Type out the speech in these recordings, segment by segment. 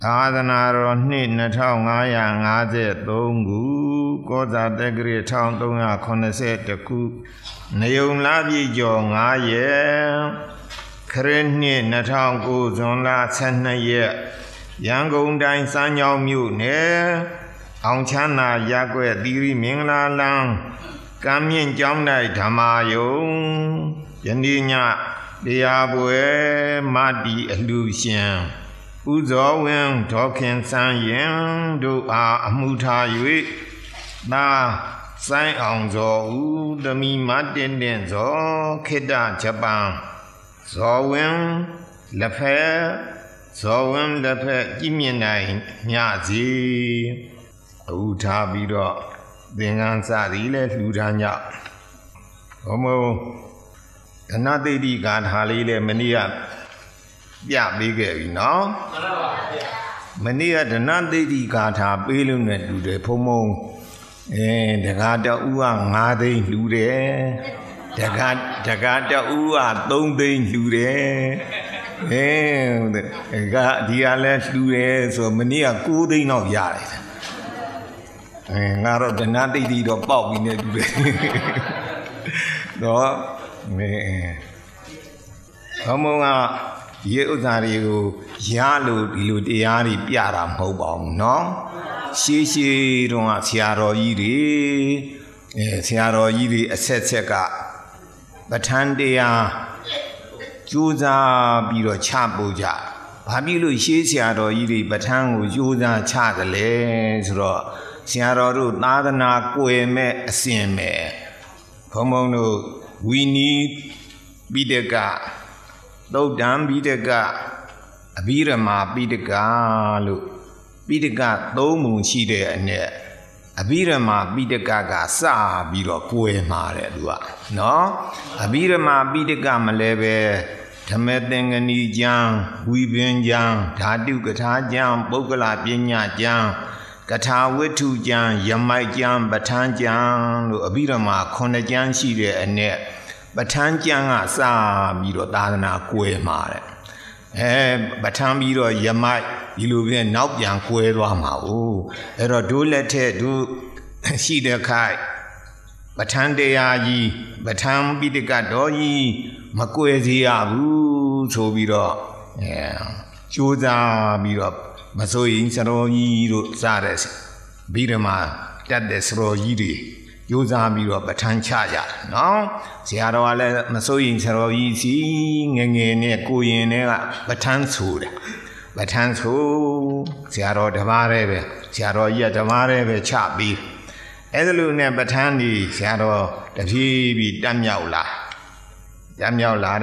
သာသနာတော်နှစ်2553ခုကောဇာတက္ကရာ1380ခုနေုံလပြည့်ကျော်9ရက်ခရစ်နှစ်2009ဇွန်လ12ရက်ရန်ကုန်တိုင်းစမ်းချောင်းမြို့နယ်အောင်ချမ်းသာရပ်ကွက်သီရိမင်္ဂလာလမ်းကမ်းမြင့်ကျောင်း၌ဓမ္မာယုံယနေ့ညတရားပွဲမတီအလှရှင်ဥဇောဝင်းဒေါခင်ဆန်းရင်တို့အားအမှုထား၍သာစိုင်းအောင်ဇောဦးသမီးမတင်တင်ဇောခေတ္တဂျပန်ဇောဝင်းလက်ဖက်ဇောဝင်းလက်ဖက်ကြည်မြင့်နိုင်ညစီအမှုထားပြီးတော့သင်္ကန်းစသည်လည်းလှူဒါန်းကြဘုံဘုံဓနသိတိဂါထာလေးလည်းမနေ့ကပြပေးခဲ့ပြီနော်မှန်ပါဗျာမနေ့ကဓနသိတိဂါထာပေးလို့နဲ့လူတယ်ဖုံဖုံတက္ကတဦးက9သိန်းလှူတယ်တက္ကတဦးက3သိန်းလှူတယ်ဒီကလည်းလှူတယ်ဆိုမနေ့က9သိန်းတော့ရတယ်ငါတော့ဓနသိတိတော့ပေါက်ပြီးနေလှူတယ်တော့ဘုံဘုံကဒီဥစ္စာတွေကိုရလို့ဒီလိုတရားတွေပြတာမဟုတ်ပါဘူးเนาะရှေးတုန်းကဆရာတော်ကြီးတွေဆရာတော်ကြီးတွေအဆက်ဆက်ကပဋ္ဌာန်းတရားကြိုးစားပြီးတော့ချပို့ကြဘာဖြစ်လို့ရှေးဆရာတော်ကြီးတွေပဋ္ဌာန်းကိုကြိုးစားချတယ်လဲဆိုတော့ဆရာတော်တို့သာသနာကွယ်မဲ့အစဉ်မဲ့ဘုံဘုံတို့ဝီနီးပိဋကသုတ်တံပိဋကအဘိဓမ္မာပိဋကလို့ပိဋက3ပုံရှိတဲ့အ내အဘိဓမ္မာပိဋကကစပြီးတော့ကွယ်မှာတဲ့သူကနော်အဘိဓမ္မာပိဋကမလဲပဲဓမ္မသင်္ကနီကျမ်းဝီပင်ကျမ်းဓာတုကထာကျမ်းပုဂ္ဂလပညာကျမ်းကထာဝိထုကျမ်းယမိုက်ကျမ်းပဋ္ဌာန်းကျမ်းလို့အဘိဓမ္မာ9ကျမ်းရှိတဲ့အ내ပဋ္ဌာန်းကျမ်းကစပြီးတော့သာသနာကွယ်မှာတဲ့ပဋ္ဌာန်းပြီးတော့ယမိုက်ဒီလိုပြန်နောက်ပြန်ကွယ်သွားမှာ哦အဲ့တော့ဒုလက်ထက်ဒုရှိတဲ့ခိုက်ပဋ္ဌာန်းတရားကြီးပဋ္ဌာန်းပိဋကတော်ကြီးမကွယ်စေရဘူးဆိုပြီးတော့ကြိုးစားပြီးတော့မစိုးရင်စရောကြီးတို့စတဲ့ဗိဓမာတတ်တဲ့စရောကြီးတွေကြိုးစားပြီးတော့ပဋ္ဌာန်းချရတယ်နော်ဆရာတော်ကလည်းမစိုးရင်ဆရာတော်ကြီးစီငယ်နဲ့ကိုရင်နဲ့ကပဋ္ဌာန်းဆိုတယ်ပဋ္ဌာန်းဆိုဆရာတော်တပါးတည်းပဲဆရာတော်ကြီးကတပါးတည်းပဲချပြီးအဲ့ဒါလိုနဲ့ပဋ္ဌာန်းကြီးဆရာတော်တဖြည်းဖြည်းတက်မြောက်လာတယ်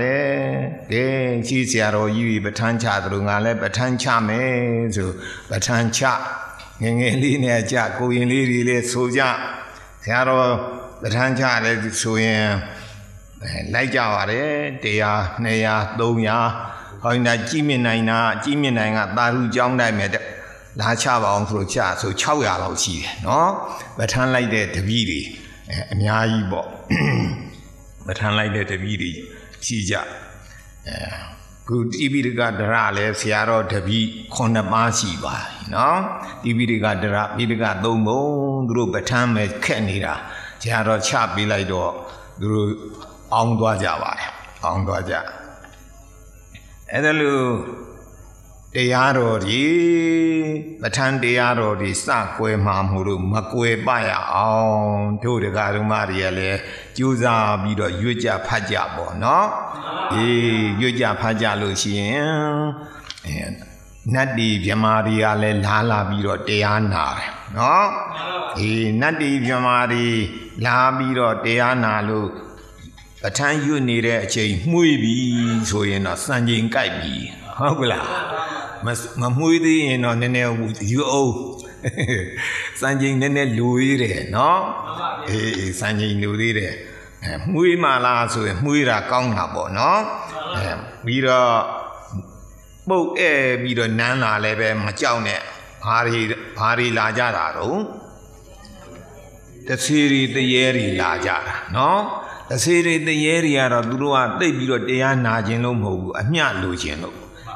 ရှိဆရာတော်ကြီးပဋ္ဌာန်းချသလိုငါလည်းပဋ္ဌာန်းချမယ်ဆိုပဋ္ဌာန်းချငယ်လေးနဲ့ကြကိုရင်လေးတွေလည်းဆိုကြဆရာတော်ပဋ္ဌာန်းချတယ်ဆိုရင်လိုက်ကြပါတယ်100 200 300ဟောင်းကြည်မြင့်နိုင်ကသာရုကျောင်းတိုင်းမဲ့လာချပါအောင်ဆိုချဆို600လောက်ရှိတယ်နော်ပဋ္ဌာန်းလိုက်တဲ့တပည့်တွေအများကြီးပေါ့ပဋ္ဌာန်းလိုက်တဲ့တပည့်တွေရှိကြခုတိပိဋကဒရလည်းဆရာတော်တပည့်9ပါးရှိပါနော်တိပိဋကဒရပိဋက3ပုံသူတို့ပဋ္ဌာန်းမဲ့ခက်နေတာဆရာတော်ချပေးလိုက်တော့သူတို့အောင်သွားကြပါတယ်အောင်သွားကြအဲ့ဒါလို့တရားတော်ကြီးပဋ္ဌာန်းတရားတော်ကြီးစကွယ်မှာမို့လို့မကွယ်ပရအောင်တို့တရားဓမ္မတွေကလည်းကြိုးစားပြီးတော့ရွတ်ကြဖတ်ကြပေါ့နော်ရွတ်ကြဖတ်ကြလို့ရှိရင်နတ်တီမြမာတွေကလည်းလာပြီးတော့တရားနာတယ်နော်နတ်တီမြမာတွေလာပြီးတော့တရားနာလို့ပဋ္ဌာန်းရွတ်နေတဲ့အချိန်မှုေးပြီဆိုရင်တော့စံချိန်ကြိုက်ပြီဟုတ်ကလားမမှုေးသေးရင်တော့နည်းနည်းယူအောင်စံချိန်နည်းနည်းလူသေးတယ်နော်စံချိန်လူသေးတယ်မှုေးမှလားဆိုရင်မှုေးတာကောင်းတာပေါ့နော်ပြီးတော့ပုတ်ပြီးတော့နန်းလာလည်းပဲမကြောက်နဲ့ဘာတွေလာကြတာတော့တစီရီတရေရီလာကြတာနော်အစေတွေတရေတွေကတော့သူတို့ကတိတ်ပြီးတော့တရားနာခြင်းလို့မဟုတ်ဘူးအမျှလိုခြင်းလို့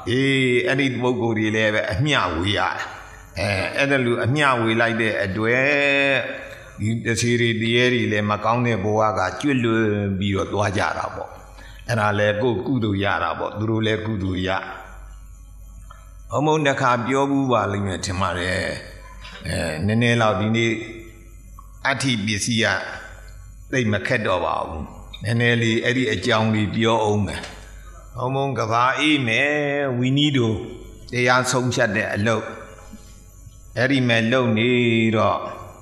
အဲ့ဒီပုဂ္ဂိုလ်တွေလည်းပဲအမျှဝေရတယ်အဲ့ဒါလူအမျှဝေလိုက်တဲ့အတွက်ဒီတစီတွေတရားတွေလည်းမကောင်းတဲ့ဘဝကကျွတ်လွန်ပြီးတော့သွားကြတာပေါ့အဲ့ဒါလည်းကိုယ်ကုသိုလ်ရတာပေါ့သူတို့လည်းကုသိုလ်ရဘုံဘုံတစ်ခါပြောဘူးပါလိမ့်မယ်ထင်ပါတယ်နည်းနည်းလောက်ဒီနေ့အဋ္ဌိပစ္စည်းကသိမခက်တော့ပါဘူးနည်းနည်းလေးအဲ့ဒီအကြောင်းလေးပြောအောင်မယ်ဘုံဘုံကဘာအေးမယ်ဝီနီးတို့တရားဆုံးဖြတ်တဲ့အလုပ်အဲ့ဒီမဲ့လုံနေတော့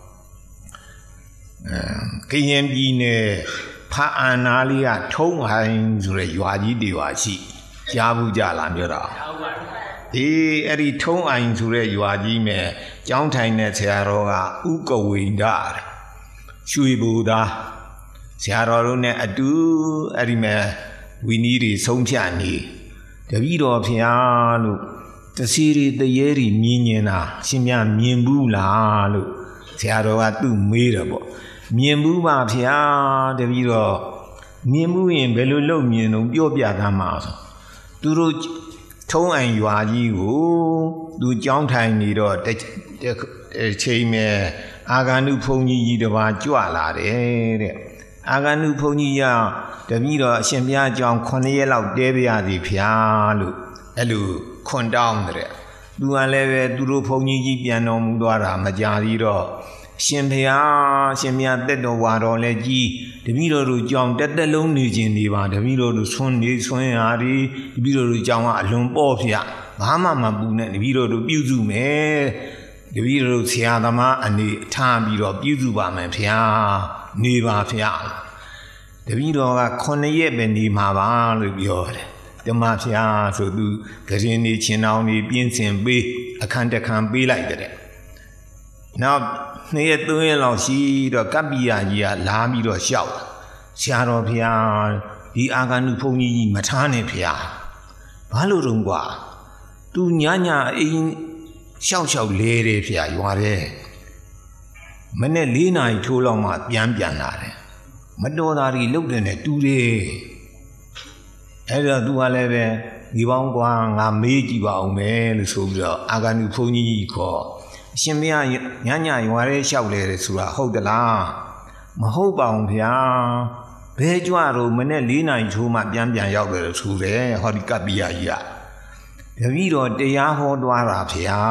ကရင်ပြည်နယ်ဖာအန်နာလေးကထုံးဟိုင်းဆိုတဲ့ရွာကြီးတွေပါရှိကြားဘူးကြလားပြောတာဒီအဲ့ဒီထုံးအိုင်ဆိုတဲ့ရွာကြီးမဲ့ကျောင်းထိုင်တဲ့ဆရာတော်ကဥကဝိန္ဒရွှေဘူသားဆရာတော်တို့နဲ့အတူအဲ့ဒီမဲ့ဝီနီးတွေဆုံးဖြတ်နေတပည့်တော်ဖျားလို့တစီရီတရေရီမြင်နေတာရှင်မြမြင်ဘူးလားလို့ဆရာတော်ကသူ့မေးတယ်ပေါ့မြင်ဘူးပါဖျားတပည့်တော်မြင်ဘူးရင်ဘယ်လိုလုပ်မြင်တော့ပြောပြသားမှာဆိုသူတို့ထုံးအိမ်ရွာကြီးကိုသူကြောင်းထိုင်နေတော့ချိန်မဲ့အာဂန္ဓုဘုန်းကြီးတစ်ပါးကြွလာတယ်တဲ့အာဂန္ဓုဘုန်းကြီးကတပည့်တော်အရှင်ဘုရားကြောင်း9ရက်လောက်တဲပြရစီဖျားလို့အဲ့လိုခွန်တောင်းတဲ့သူကလည်းပဲသူတို့ဘုန်းကြီးပြန်တော်မူသွားတာမကြာသေးတော့ရှင်ဘုရားတက်တော်ဝါတော်လည်းကြီးတပည့်တော်တို့ကြောင်းတက်တက်လုံးနေခြင်းနေပါတပည့်တော်တို့ဆွမ်းရာဒီတပည့်တော်တို့ကြောင်းကအလွန်ပေါ့ဖျားဘာမှမပူနဲ့တပည့်တော်တို့ပြုစုမယ်တပည့်တော်တို့ဆရာသမားအနေထားပြီးတော့ပြုစုပါမယ်ဖျားနေပါဖျားတပည့်တော်က9ရက်ပဲနေမှာပါလို့ပြောတယ်ဓမ္မဖျားဆိုသူဂရင်နေချင်းအောင်နေပြင်းစင်ပေးအခန်းတစ်ခန်းပေးလိုက်တဲ့နောက်2ရက်3ရက်လောက်ရှိတော့ကပ္ပိယကြီးကလာပြီးတော့ရှောက်ဆရာတော်ဖျားဒီအာဂန္ဓုဘုန်းကြီးမထားနဲ့ဖျားဘာလို့တော့ကွာသူညအိမ်ရှောက်လဲတယ်ဖျားရွာတယ်မနေ့4နာရီထိုးလောက်မှပြန်လာတယ်မတော်တာတွေလုတ်တယ်နဲ့တူတယ်အဲ့တော့သူကလည်းပဲဒီပေါင်းကွာငါမေးကြည့်ပါအောင်မယ်လို့ဆိုပြီးတော့အာဂန္ဓုဘုန်းကြီးခေါ်အရှင်ဘုရားညရွာရဲလျှောက်လဲတယ်ဆိုတာဟုတ်သလားမဟုတ်ပါဘူးဗျာဘဲကြွတော့မနေ့4နာရီထိုးမှပြန်ရောက်တယ်လို့ဆိုတယ်ဟောဒီကပ္ပိယကြီးကတပည့်တော်တရားဟောသွားတာဗျာ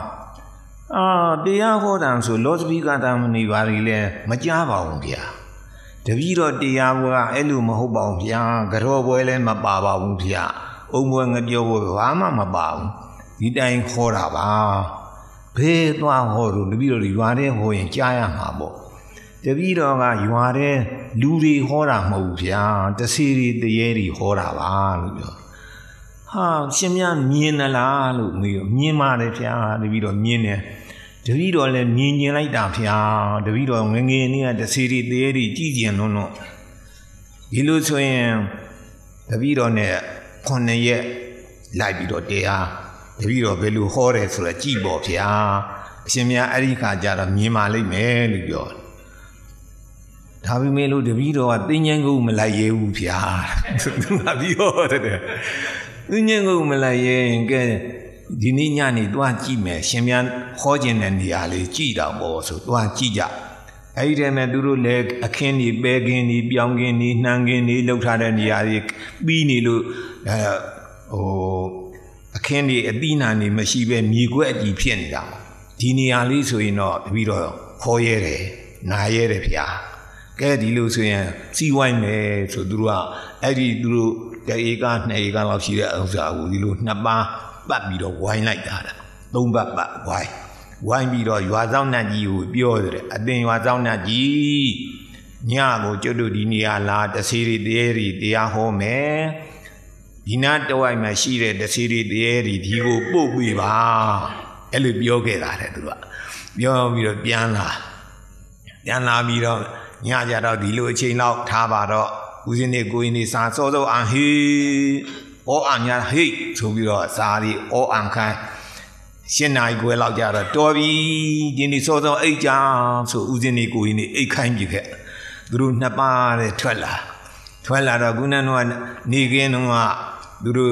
တရားဟောတာဆိုလောစပိကတာမဏိပါရီလဲမကြားပါဘူးဗျာတပည့်တော်တရားပွဲကအဲ့လိုမဟုတ်ပါဘူးဗျာကြောပွဲလည်းမပါပါဘူးဗျာအုံပွဲငပြောပွဲဘာမှမပါဘူးဒီတိုင်းခေါ်တာပါဘယ်သွားဟောလို့တပည့်တော်ရွာထဲဟောရင်ကြားရမှာပေါ့တပည့်တော်ကရွာထဲလူတွေဟောတာမဟုတ်ဘူးဗျာတစီရီတရေတွေဟောတာပါလို့ပြောရှင်များမြင်သလားလို့မေးမြင်ပါတယ်ဗျာတပည့်တော်မြင်တယ်တပည့်တော်လည်းမြင်ကျင်လိုက်တာဖျားတပည့်တော်ငငယ်နေ့ကတစီရီသေးရီကြည်ကျင်လွန်းဒီလိုဆိုရင်တပည့်တော်နဲ့9ရက်လိုက်ပြီးတော့တရားတပည့်တော်ဘယ်လိုဟောတယ်ဆိုတော့ကြည်ပေါ့ဖျားအရှင်မြတ်အဲ့ဒီခါကျတော့မြင်ပါလိမ့်မယ်လို့ပြောဒါပေမဲ့လို့တပည့်တော်ကတင်းញံကိုမလိုက်ရဲဘူးဖျားသူကပြီးဟောတယ်တင်းញံကိုမလိုက်ရဲရင်ကဲဒီနေ့ညနေသွားကြည့်မယ်ရှင်များဟောခြင်းတဲ့နေရာလေးကြည့်တော့ပေါ့ဆိုသွားကြည့်ကြအဲ့ဒီတည်းမဲ့သူတို့လည်းအခင်းကြီးပဲခင်းကြီးပြောင်းခင်းကြီးနှမ်းခင်းကြီးလှုပ်ထားတဲ့နေရာကြီးပြီးနေလို့အခင်းကြီးအတိနာနေမရှိပဲမြေခွက်အကြီးဖြစ်နေတာဒီနေရာလေးဆိုရင်တော့တပည့်တော်ခေါ်ရဲတယ်နာရဲတယ်ဗျာကဲဒီလိုဆိုရင်စီးဝိုင်းမယ်ဆိုသူတို့ကအဲ့ဒီသူတို့1 ဧက2 ဧကလောက်ရှိတဲ့ဥစ္စာကိုဒီလို2ပါးပတ်ပြီးတော့ဝိုင်းလိုက်တာ3ပတ်ဝိုင်းပြီးတော့ရွာဆောင်နတ်ကြီးကိုပြောတယ်အတင်ရွာဆောင်နတ်ကြီးညကိုကျွတ်တို့ဒီနေရာလာတစီရီတရားဟောမယ်ဒီနာတဝိုက်မှာရှိတဲ့တစီရီတရားဒီကိုပို့ပေးပါအဲ့လိုပြောခဲ့တာတဲ့သူကပြောပြီးတော့ပြန်လာပြီးတော့ညကြတော့ဒီလိုအချိန်လောက်ထားပါတော့ဦးဇင်းနေကိုင်းနေစာစောစောအန်ဟေးဩအန်ညာဟေးဆိုပြီးတော့စာရီဩအန်ခိုင်း8 နာရီခွဲလောက်ကြတော့တော်ပြီဒီနေ့စောစောအိတ်ကြဆိုဦးဇင်းနေကိုင်းနေအိတ်ခိုင်းပြခဲ့သူတို့2ပါးတဲ့ထွက်လာတော့ခုနကတော့နေကင်းတော့သူတို့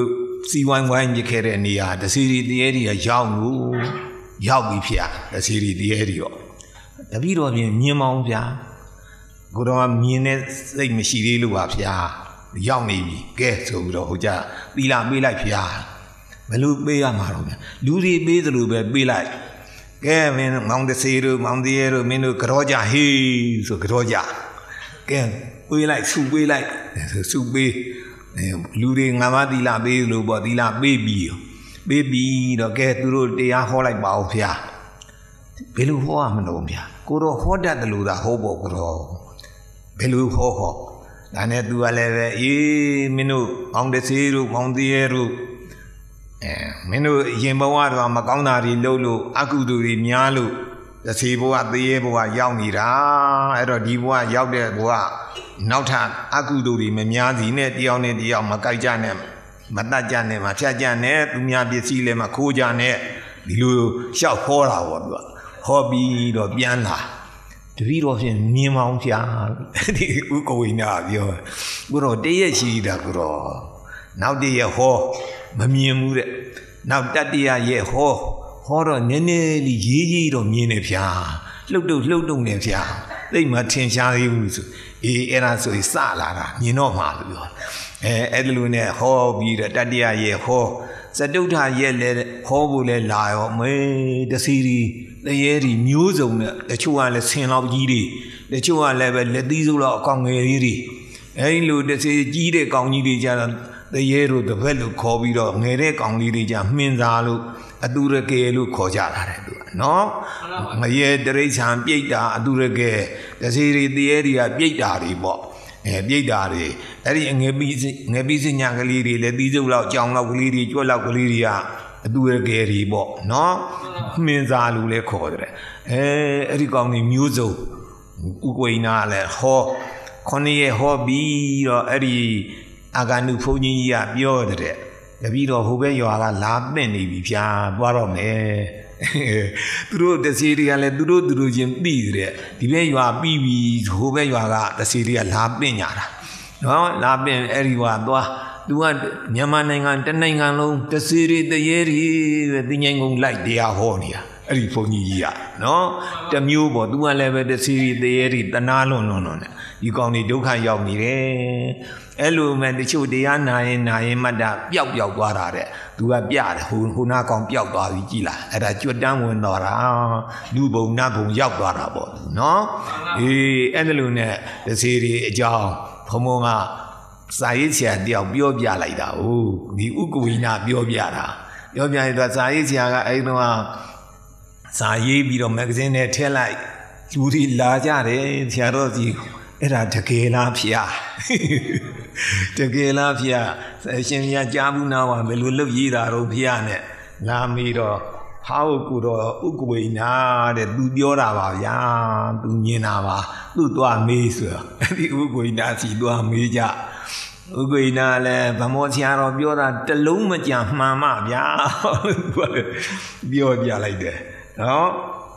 စီဝိုင်းဝိုင်းမြစ်ခဲ့တဲ့နေရာတစီရီတရေတွေကရောက်ပြီဖျားတစီရီတရေတွေရောတပည့်တော်ပြင်မြင်မောင်းဖျားကိုတော်ကမြင်တဲ့စိတ်မရှိသေးလို့ပါဖျားရောက်နေပြီကဲဆိုပြီးတော့ဟိုကြသီလပေးလိုက်ဖျားဘယ်လိုပေးရမှာတော့ဗျာလူတွေပေးသလိုပဲပေးလိုက်ကဲမင်းမောင်တစီတို့မောင်တရေတို့မင်းတို့ကြောကြဟေးဆိုကြောကြကဲပေးလိုက်စုပေးလိုက်စုပေးလူတွေငါးပါးသီလပေးလို့ပေါ့သီလပေးပြီးတော့ကဲသူတို့တရားဟောလိုက်ပါဦးဖျားဘယ်လိုဟောရမလို့ဗျာကိုတော့ဟောတတ်တယ်လို့သာဟောဖို့ကိုတော့ဘယ်လိုဟောဒါနဲ့သူကလည်းပဲအေးမင်းတို့မောင်တစီတို့မောင်တရေတို့မင်းတို့ရင်ဘဝတော့မကောင်းတာတွေလုပ်လို့အကုသိုလ်တွေများလို့တစီဘဝသေရဘဝရောက်နေတာအဲ့တော့ဒီဘဝရောက်တဲ့ဘဝနောက်ထပ်အကုသိုလ်တွေမများစီနဲ့တယောက်နဲ့တယောက်မကြိုက်ကြနဲ့မတတ်ကြနဲ့မဖြတ်ကြနဲ့သူများပစ္စည်းလည်းမခိုးကြနဲ့ဒီလိုလျှောက်ခေါ်တာပေါ့သူကဟောပြီးတော့ပြန်လာတပည့်တော်ဖြင့်မြင်မောင်းဖျားဒီဥက္ကဝိနာပြောကိုတော့တရက်ရှိတာကိုတော့နောက်တရက်ဟောမမြင်ဘူးတဲ့နောက်တတိယရက်ဟောတော့နည်းနည်းလေးရေးတော့မြင်နေဖျားလှုပ်တုံနေဖျားသိမှထင်ရှားသေးဘူးဆိုအေးအဲ့ဒါဆိုစလာတာမြင်တော့မှာလို့ပြောအဲ့ဒီလိုနဲ့ဟောပြီးတော့တတိယရက်ဟောစတုထရက်လဲဟောဖို့လဲလာရောမေတစီရီတရေဒီမျိုးစုံနဲ့တချို့ကလည်းဆင်လောက်ကြီးတွေတချို့ကလည်းပဲလက်သီးစုပ်လောက်အကောင်ငယ်လေးတွေအဲ့လိုတစီကြီးတဲ့ကောင်ကြီးတွေကြတော့တရေတို့တစ်ဖက်လို့ခေါ်ပြီးတော့ငယ်တဲ့ကောင်လေးတွေကြမှင်စားလို့အတူရကယ်လို့ခေါ်ကြတာတဲ့သူကနော်ငရေတရိษံပြိတ္တာအတူရကယ်တစီရီတရေတွေကပြိတ္တာတွေပေါ့ပြိတ္တာတွေအဲ့ဒီငယ်ပြီးစညာကလေးတွေလက်သီးစုပ်လောက်ကြောင်လောက်ကလေးတွေကြွက်လောက်ကလေးတွေကအတူရကယ်တွေပေါ့နော်မှင်စားလို့လဲခေါ်တယ်အဲ့ဒီကောင်တွေမျိုးစုံဥကွေနာလည်းဟော9ရက်ဟောပြီးတော့အဲ့ဒီအာဂန္တုဘုန်းကြီးကပြောတဲ့တပည့်တော်ဟိုဘက်ရွာကလာပင့်နေပြီဗျာသွားတော့မယ်သူတို့တစီတွေကလည်းသူတို့ချင်းပြီးတဲ့ဒီဘက်ရွာပြီးပြီဟိုဘက်ရွာကတစီတွေကလာပင့်ညာတာနော်လာပင့်အဲ့ဒီရွာသွားသူကမြန်မာနိုင်ငံတနိုင်ငံလုံးတစီတွေတရေတွေပဲတင်ငိုင်းကုန်လိုက်တရားဟောနေတာအဲ့ဒီဘုန်းကြီးကြီးကနော်တမျိုးပေါ့သူကလည်းပဲတစီတွေတရေတွေတနာလွန်နဲ့ဒီကောင်တွေဒုက္ခရောက်နေတယ်အဲ့လိုမဲ့တချို့တရားနာရင်မှတ်တာပျောက်သွားတာတဲ့သူကပြတယ်ဟိုနာကောင်ပျောက်သွားပြီကြည်လားအဲ့ဒါကြွတန်းဝင်သွားတာလူဘုံနတ်ဘုံရောက်သွားတာပေါ့နော်အေးအဲ့လိုနဲ့တစီတွေအကြောင်းဘုံကစာရေးဆရာတယောက်ပြောပြလိုက်တာဟုတ်ဒီဥက္ကဝိနာပြောပြတာပြောပြရင်တော့စာရေးဆရာကအဲ့တော့စာရေးပြီးတော့မဂ္ဂဇင်းနဲ့ထည့်လိုက်လူတွေလာကြတယ်ဆရာတော်ကြီးအဲ့ဒါတကယ်လားဖျားတကယ်လားဖျားအရှင်မြတ်ကြားဘူးနာပါဘယ်လိုလုပ်ရေးတာတော့ဖျားနဲ့လာမီတော့ဟာဟုတ်ကူတော့ဥက္ကဝိနာတဲ့သူပြောတာပါဗျာသူမြင်တာပါသူ့သွားမေးဆိုအဲ့ဒီဥက္ကဝိနာစီသွားမေးကြဥက္ကဝိနာလည်းဗမောဆရာတော်ပြောတာတလုံးမကြံမှန်မှဗျာပြောပြလိုက်တယ်နော်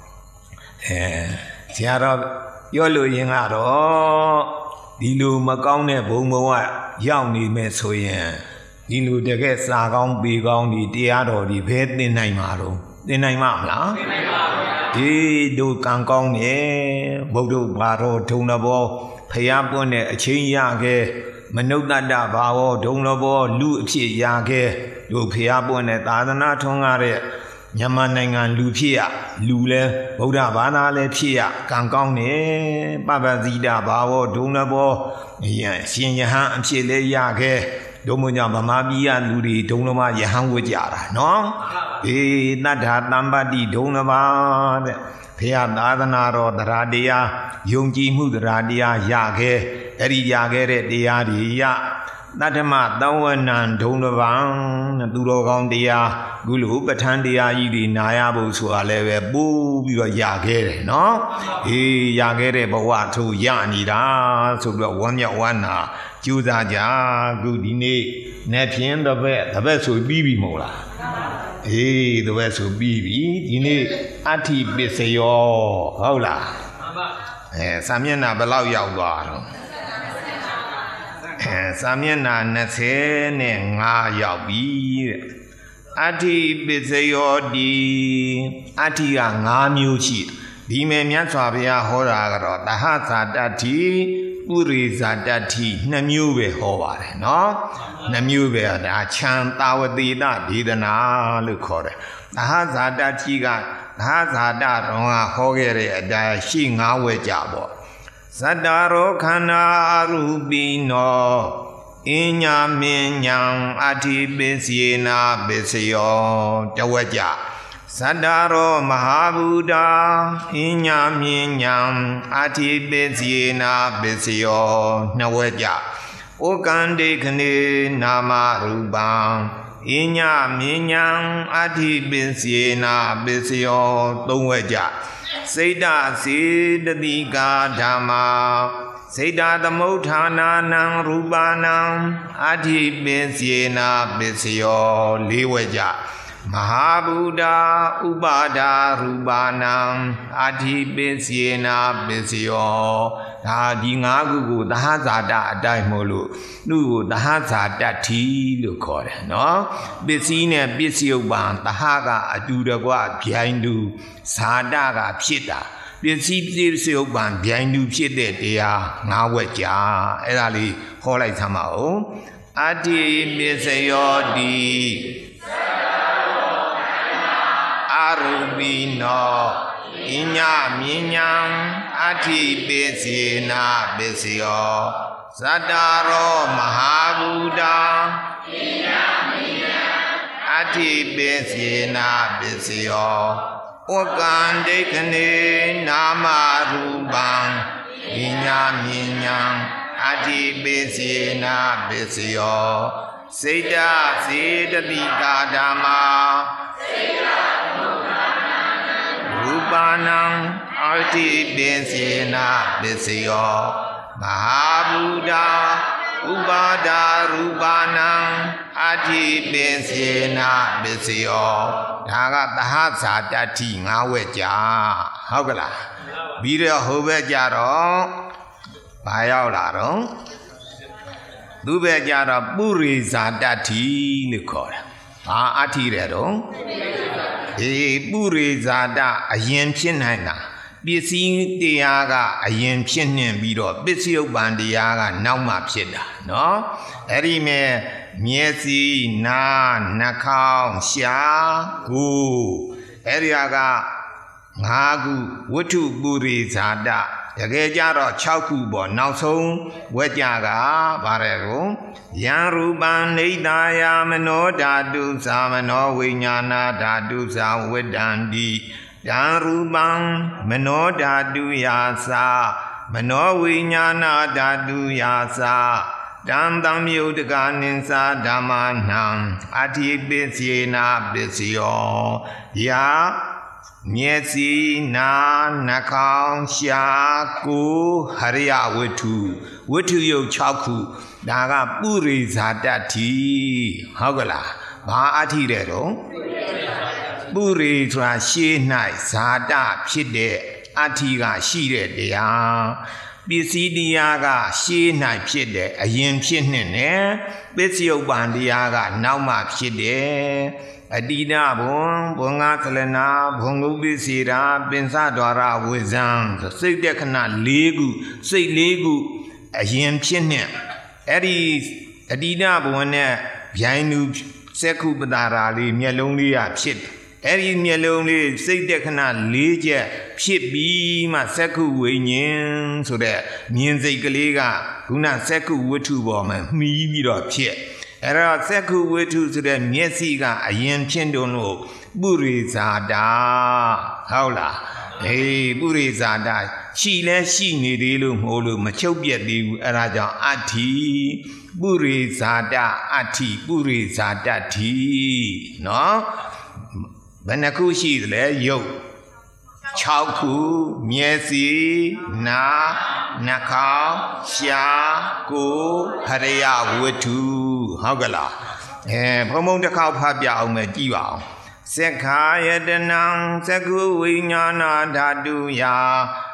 ဆရာတော်ပြောလို့ရင်ကတော့ဒီလိုမကောင်းတဲ့ဘုံဘဝရောက်နေမဲ့ဆိုရင်ဒီလိုတကယ်စာကောင်းပေကောင်းဒီတရားတော်ဒီဘယ်သင်နိုင်မှာတော့သင်နိုင်မှာမလားသင်နိုင်ပါဘူးဗျာဒီတို့ကံကောင်းတယ်ဘုဒ္ဓဘာတော်ဒုံလဘောဖျားပွန်းတဲ့အချင်းရခဲ့မနုဿတဘာဝဒုံလဘောလူအဖြစ်ရခဲ့တို့ဖျားပွန်းတဲ့သာသနာထွန်းကားတဲ့မြန်မာနိုင်ငံလူဖြစ်ရလူလဲဗုဒ္ဓဘာသာလဲဖြစ်ရကံကောင်းတယ်ပပဇိတဘာဝဒုံလဘောရှင်ယဟန်အဖြစ်လဲရခဲ့ဒုံမညဗမာပြည်ရလူတွေဒုံလမယဟန်ဝတ်ကြတာနော်အေးတတ္ထာတမ္ပတ္တိဒုံလဘာတဲ့ဖရာသာသနာတော်တရားတရားယုံကြည်မှုတရားတရားရခဲ့အဲ့ဒီရခဲ့တဲ့တရားတွေရတတ္ထမသံဝနံဒုံလဘံသူတော်ကောင်းတရားခုလိုပဋ္ဌာန်းတရားကြီးတွေနာရဖို့ဆိုတာလည်းပဲပို့ပြီးတော့ရခဲ့တယ်နော်အေးရခဲ့တဲ့ဘဝထို့ရနေတာဆိုပြီးတော့ဝမ်းမြောက်ဝမ်းသာကြိုးစားကြခုဒီနေ့နဲ့ဖြင့်တပည့်ဆိုပြီးပြီမဟုတ်လားအေးတပည့်ဆိုပြီးပြီဒီနေ့အဋ္ဌိပစ္စယောဟုတ်လားမှန်ပါစာမျက်နှာဘယ်လောက်ရောက်သွားတော့စာမျက်နှာ25ရောက်ပြီအဋ္ဌိပစ္စယောတိအဋ္ဌိက5မျိုးရှိဒီမဲ့မြတ်စွာဘုရားဟောတာကတော့သဟဇာတ္ထိပုရိဇာတ္ထိ2မျိုးပဲဟောပါတယ်နော်2မျိုးပဲဒါချမ်းသာဝတိတဒေသနာလို့ခေါ်တယ်သဟဇာတ္ထိကသဟဇာတတော်ကဟောခဲ့တဲ့အတိုင်းရှိ9ဝက်ကြပေါ့ဇတ္တရောခန္ဓာအရူပိနောအဉ္ညာမဉ္ဉံအဋ္ဌိပစ္စယေနာပစ္စယောတဝက်ကြဇတ္တရောမဟာဗုဒ္ဓအဉ္ညာမဉ္ဉံအဋ္ဌိပစ္စယေနာပစ္စယော2ဝက်ကြဩကံဒိခဏေနာမရူပံအဉ္ညာမဉ္ဉံအဋ္ဌိပစ္စယေနာပစ္စယော3ဝက်ကြစိတ်တစေတတိကာဓမ္မာစိတ်တသမုဋ္ဌာနာနံရူပနံအဋ္ဌိပစ္စယေနာပစ္စယော4ဝက်ကြမဟာဗုဒ္ဓဥပါဒါရူပနံအဋ္ဌိပစ္စယေနာပစ္စယောဒါဒီ5ခုကိုသဟဇာတအတိုင်းမို့လို့သူ့ကိုသဟဇာတ္ထိလို့ခေါ်တယ်နော်ပစ္စည်းနဲ့ပစ္စယုပ္ပံသဟကအတူတကွဗျိုင်းတူဇာတကဖြစ်တာပစ္စည်းပစ္စယုပ္ပံဗျိုင်းတူဖြစ်တဲ့တရား5ဝက်ကြာအဲ့ဒါလေးဟောလိုက်သမှာအောင်အဋ္ဌိပစ္စယောတိအရူပိနောအဉ္ညာမဉ္ဉံအဋ္ဌိပစ္စယေနာပစ္စယောဇတ္တရောမဟာဗုဒ္ဓအဉ္ညာမဉ္ဉံအဋ္ဌိပစ္စယေနာပစ္စယောဩကံဒိခဏေနာမရူပံအဉ္ညာမဉ္ဉံအဋ္ဌိပစ္စယေနာပစ္စယောစိတ်တစေတတိကာဓမ္မာရူပနံအဋ္ဌိပစ္စယေနာပစ္စယောမဟာဗုဒ္ဓဥပါဒါရူပနံအဋ္ဌိပစ္စယေနာပစ္စယောဒါကသဟဇာတ္ထိ5ဝက်ကြာဟုတ်ကလားပြီးတော့ဟိုဘက်ကြတော့ဘာရောက်လာတော့သူဘက်ကြတော့ပုရိဇာတ္ထိလို့ခေါ်တာဘာအဋ္ဌိတဲ့တော့ပုရိဇာတအရင်ဖြစ်နိုင်တာပစ္စည်းတရားကအရင်ဖြစ်နှင်ပြီးတော့ပစ္စယုပ္ပံတရားကနောက်မှဖြစ်တာနော်အဲ့ဒီမဲ့မျက်စိနားနှာခေါင်းရှားကိုယ်အဲ့ဒီက5ခုဝတ္ထုပုရိဇာတတကယ်ကြတော့6ခုပေါ့နောက်ဆုံးဝက်ကြကပါတယ်ကိုယံရူပံနေသာယမနောဓာတုသာမနောဝိညာဏဓာတုသာဝတ္တံတိယံရူပံမနောဓာတုယာသမနောဝိညာဏဓာတုယာသတံတံမြုတကနိသာဓမ္မနံအဋ္ဌိပစ္စယေနာပစ္စယောယာမျက်စိနားနှာခေါင်းရှားကိုယ်ဟရိယဝတ္ထုယုတ်6ခုဒါကပုရိဇာတ္ထိဟုတ်ကလားဘာအဋ္ဌိတဲ့တော့ပုရိဆိုတာရှေး၌ဇာတဖြစ်တဲ့အဋ္ဌိကရှိတဲ့တရားပစ္စည်းတရားကရှေး၌ဖြစ်တဲ့အရင်ဖြစ်နှင့်နဲ့ပစ္စယုပ္ပံတရားကနောက်မှဖြစ်တယ်အတိဒဘုံဘုံငါကလနာဘုံကုပ္ပစီရာပင်စဒွာရဝိဇံစိတ်တက္ခဏ4ခုစိတ်4ခုအရင်ဖြစ်နှင့်အဲ့ဒီအတိဒဘုံနဲ့ဗျိုင်းလူစက္ခုပတာရာလေးမျက်လုံးလေးကဖြစ်အဲ့ဒီမျက်လုံးလေးစိတ်တက္ခဏ4ချက်ဖြစ်ပြီးမှစက္ခုဝိညာဉ်ဆိုတဲ့မြင်စိတ်ကလေးကခုနစက္ခုဝတ္ထုပေါ်မှာမှီးပြီးတော့ဖြစ်အဲ့တော့စက္ခုဝတ္ထုဆိုတဲ့မျက်စိကအရင်ဖြစ်တုံးလို့ပုရိဇာတဟုတ်လားပုရိဇာတရှိလဲရှိနေသေးလို့မဟုတ်လို့မချုပ်ပြတ်သေးဘူးအဲ့ဒါကြောင့်အဋ္ဌိပုရိဇာတအဋ္ဌိပုရိဇာတ္ထိနော်ဘယ်နှခုရှိသလဲယုတ်6ခုမျက်စိနားနှာခေါင်းရှားကိုယ်ဟရိယဝတ္ထုဟုတ်ကလားဘုံဘုံတစ်ခေါက်ဖတ်ပြအောင်မယ်ကြည့်ပါအောင်သက္ခာယတနံသက္ခုဝိညာဏဓာတုယာ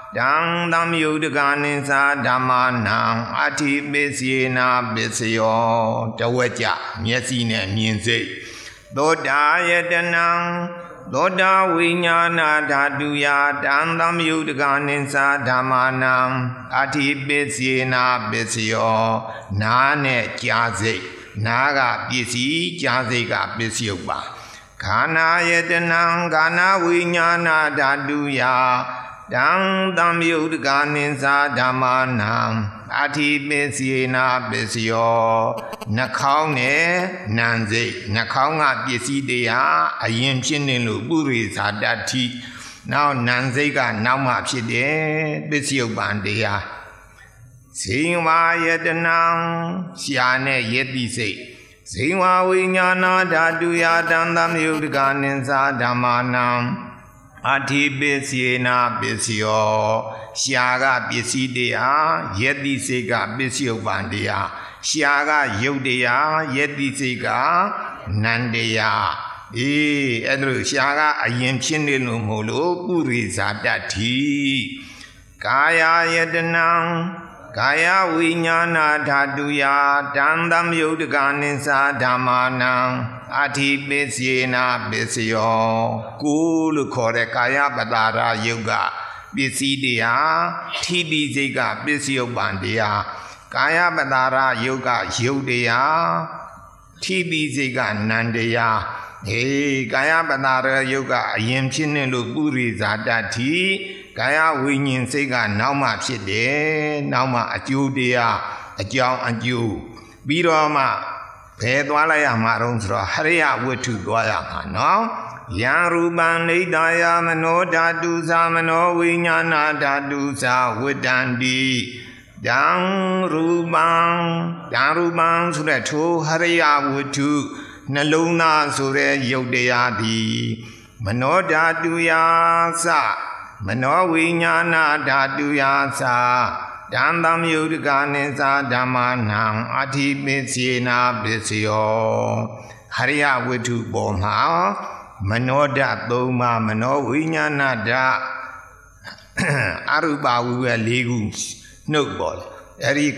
တံသမ္ယုတကနိသဓမ္မနံအဋ္ဌိပစ္စေနာပစ္စယောတဝကြမျက်စိနဲ့မြင်စိတ်သောတာယတနံသောတာဝိညာဏဓာတုယတံသမ္ယုတကနိသဓမ္မနံအဋ္ဌိပစ္စေနာပစ္စယောနာနဲ့ကြားစိတ်နာကပစ္စည်းကြားစိတ်ကပစ္စယုတ်ပါခန္ဓာယတနံခန္ဓာဝိညာဏဓာတုယတံသမ္ယုတကနိသဓမ္မနံအဋ္ဌိပစ္စေနာပစ္စယောနှာခေါင်းနဲ့နံစိတ်နှာခေါင်းကပစ္စည်းတရားအရင်ဖြစ်နေလို့ပုရိသတ္တိနောက်နံစိတ်ကနောက်မှဖြစ်တယ်ပစ္စယုတ်ပံတရားဇိဝယတနံရှာနဲ့ယတိစိတ်ဇိဝဝိညာဏဓာတုယတံသမ္ယုတကနိသဓမ္မနံအဋ္ဌိပစ္စေနာပစ္စယောရှာကပစ္စည်းတရားယတိစိတ်ကပစ္စယုတ်ပံတရားရှာကယုတ်တရားယတိစိတ်ကနံတရားအဲ့ဒါရှာကအရင်ဖြစ်နေလို့မဟုတ်လို့ပုရိသတ္တိကာယယတနံကာယဝိညာဏဓာတုယတံသမ္ယုတကနိသဓမ္မနံအဋ္ဌိပစ္စေနာပစ္စယောကိုလို့ခေါ်တဲ့ကာယပတာရယုတ်ကပစ္စည်းတရားထိတိစိတ်ကပစ္စယုတ်ပံတရားကာယပတာရယုတ်ကယုတ်တရားထိတိစိတ်ကနံတရားကာယပတာရယုတ်ကအရင်ဖြစ်နေလို့ပုရိသတ္တိကာယဝိညာဉ်စိတ်ကနောက်မှဖြစ်တယ်နောက်မှအကျိုးတရားအကြောင်းအကျိုးပြီးတော့မှဘယ်သွားလိုက်ရမှာတော့ဆိုတော့ဟရိယဝတ္ထုသွားရမှာနော်ယံရူပံနိဒာယမနောဓာတုသမနောဝိညာဏဓာတုသဝတ္တန္တိတံရူပံဆိုတဲ့ထိုဟရိယဝတ္ထုနှလုံးသားဆိုတဲ့ယုတ်တရားသည်မနောဓာတုယသမနောဝိညာဏဓာတုယတံသမ္ယုတကနိသဓမ္မနံအဋ္ဌိပစ္စေနာပစ္စယောဟရိယဝတ္ထုပေါ်မှာမနောဓာတ်၃ပါးမနောဝိညာဏဓာတ်အရူပဝိဝ၄ခုနှုတ်ပေါ်အဲ့ဒီ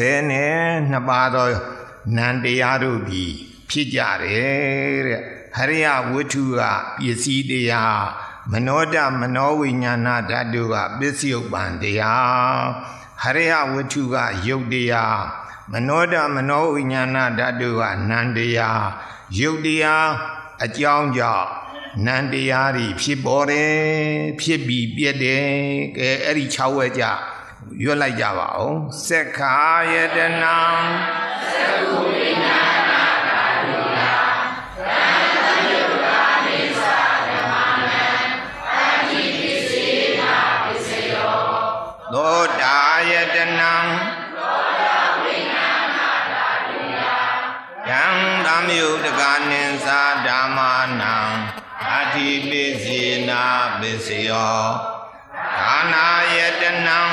82ပါးသောနံတရားတို့သည်ဖြစ်ကြတယ်တဲ့ဟရိယဝတ္ထုကပစ္စည်းတရားမနောဓာတ်မနောဝိညာဏဓာတ်တို့ကပစ္စယုတ်ပံတရားဟရိယဝတ္ထုကယုတ်တရားမနောဓာတ်မနောဝိညာဏဓာတ်တို့ကနံတရားယုတ်တရားအကြောင်းကြောင့်နံတရားတွေဖြစ်ပေါ်တယ်ဖြစ်ပြီးပြည့်တယ်ကဲအဲ့ဒီ6ဝက်ကြရွတ်လိုက်ကြပါဦးသက္ခာယတနံသက္ခုဝိညာဏဓာတုယတံသမ္ယုတကနိသဓမ္မနံအဋ္ဌိပစ္စေနာပစ္စယောသောတာယတနံသောတာဝိညာဏဓာတုယတံသမ္ယုတကနိသဓမ္မနံအဋ္ဌိပစ္စေနာပစ္စယောခန္ဓာယတနံ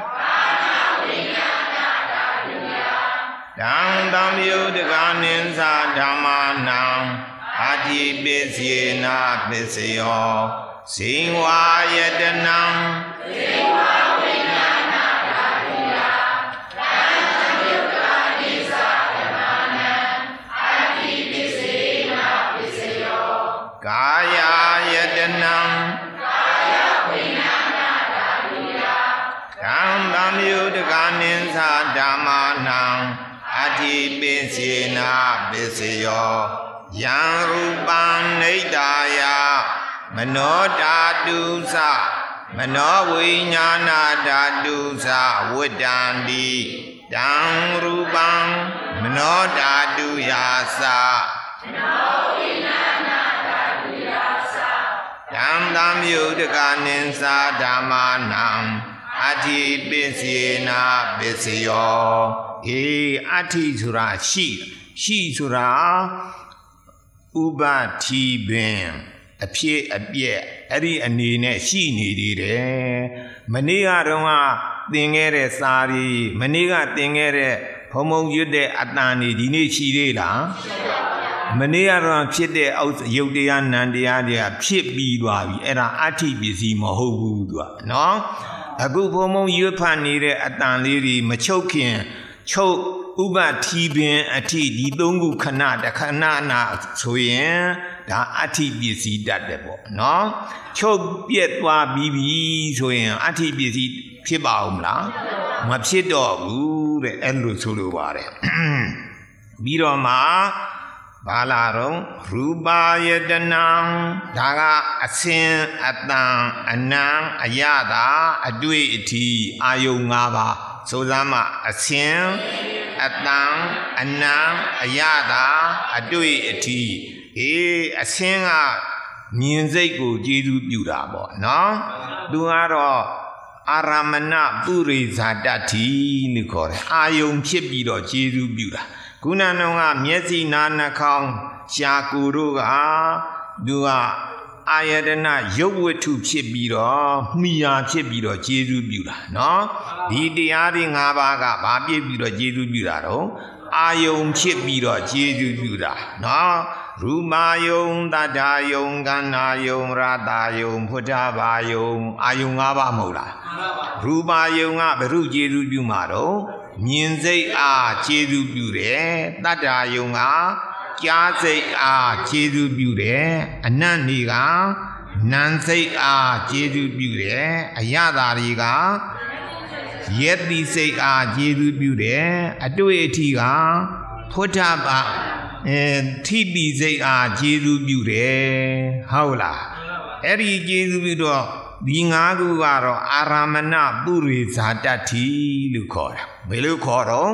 တံသမ္ယုတကနိသဓမ္မနံအဋ္ဌိပစ္စေနာပစ္စယောဇိဝယတနံဇိဝဝိညာဏဓာတုယတံသမ္ယုတကနိသဓမ္မနံအဋ္ဌိပစ္စေနာပစ္စယောကာယယတနံကာယဝိညာဏဓာတုယတံသမ္ယုတကနိသဓမ္မနံအဋ္ဌိပစ္စေနာပစ္စယောယံရူပံနိဒာယမနောဓာတုသမနောဝိညာဏဓာတုသဝတ္တန္တိတံရူပံမနောဓာတုယသမနောဝိညာဏဓာတုယတံသမ္ယုတကနိသဓမ္မနံအဋ္ဌိပစ္စေနာပစ္စယောအဋ္ဌိဆိုတာရှိဆိုတာဥပတိပင်အဖြစ်အပျက်အဲ့ဒီအနေနဲ့ရှိနေသေးတယ်မနေ့ကတော့သင်ခဲ့တဲ့စာရီမနေ့ကသင်ခဲ့တဲ့ဘုံဘုံရွတ်တဲ့အတန်ဒီနေ့ရှိသေးလားမနေ့ကတော့ဖြစ်တဲ့ရုပ်တရားနံတရားတွေကဖြစ်ပြီးသွားပြီအဲ့ဒါအဋ္ဌိပစ္စည်းမဟုတ်ဘူးသူကနော်အခုဘုံဘုံရွတ်ဖတ်နေတဲ့အတန်လေးတွေမချုပ်ခင်ချုပ်ဥပထီပင်အထိဒီသုံးခုခဏတခဏနာဆိုရင်ဒါအဋ္ဌိပစ္စည်းတတ်တယ်ပေါ့နော်ချုပ်ပြက်သွားပြီးပြီဆိုရင်အဋ္ဌိပစ္စည်းဖြစ်ပါဦးမလားမဖြစ်တော့ဘူးတဲ့အဲ့လိုဆိုလိုပါတယ်ပြီးတော့မှဘာလာတော့ရူပါယတနာဒါကအစင်အတန်အနံအယတာအတွေ့အထိအာယုံ၅ပါးဆိုစမ်းမှအစင်အတန်အနံအယတာအတွေ့အထိအစင်ကမြင်စိတ်ကိုကျေးဇူးပြုတာပေါ့နော်သူကတော့အာရမဏပုရိဇာတ္တိလို့ခေါ်တယ်အာယုံဖြစ်ပြီးတော့ကျေးဇူးပြုတာခုနကမျက်စိနာနှာခေါင်းရှားကိုယ်တို့ကသူကအာယတနာရုပ်ဝတ္ထုဖြစ်ပြီးတော့မှီယာဖြစ်ပြီးတော့ကျေးဇူးပြုတာနော်ဒီတရားတွေ၅ပါးကဘာပြည့်ပြီးတော့ကျေးဇူးပြုတာတော့အာယုံဖြစ်ပြီးတော့ကျေးဇူးပြုတာနော်ရူမာယုံတတ္ထာယုံကန္နာယုံရတာယုံဖုဒ္ဓဘာယုံအာယုံ၅ပါးမဟုတ်လားရူပါယုံကဘုရုကျေးဇူးပြုမှာတော့မြင်စိတ်အားကျေးဇူးပြုတယ်တတ္ထာယုံကကြားစိတ်အားကျေးဇူးပြုတယ်အနတ်နေကနာမ်စိတ်အားကျေးဇူးပြုတယ်အယတာတွေကယက်တိစိတ်အားကျေးဇူးပြုတယ်အတွေ့အထိကဖုဒ္ဓဘာထိတိစိတ်အားကျေးဇူးပြုတယ်ဟုတ်လားအဲ့ဒီကျေးဇူးပြုတော့ဒီ၅ခုကတော့အာရမဏပုရိဇာတ္တိလို့ခေါ်တာဘယ်လိုခေါ်တော့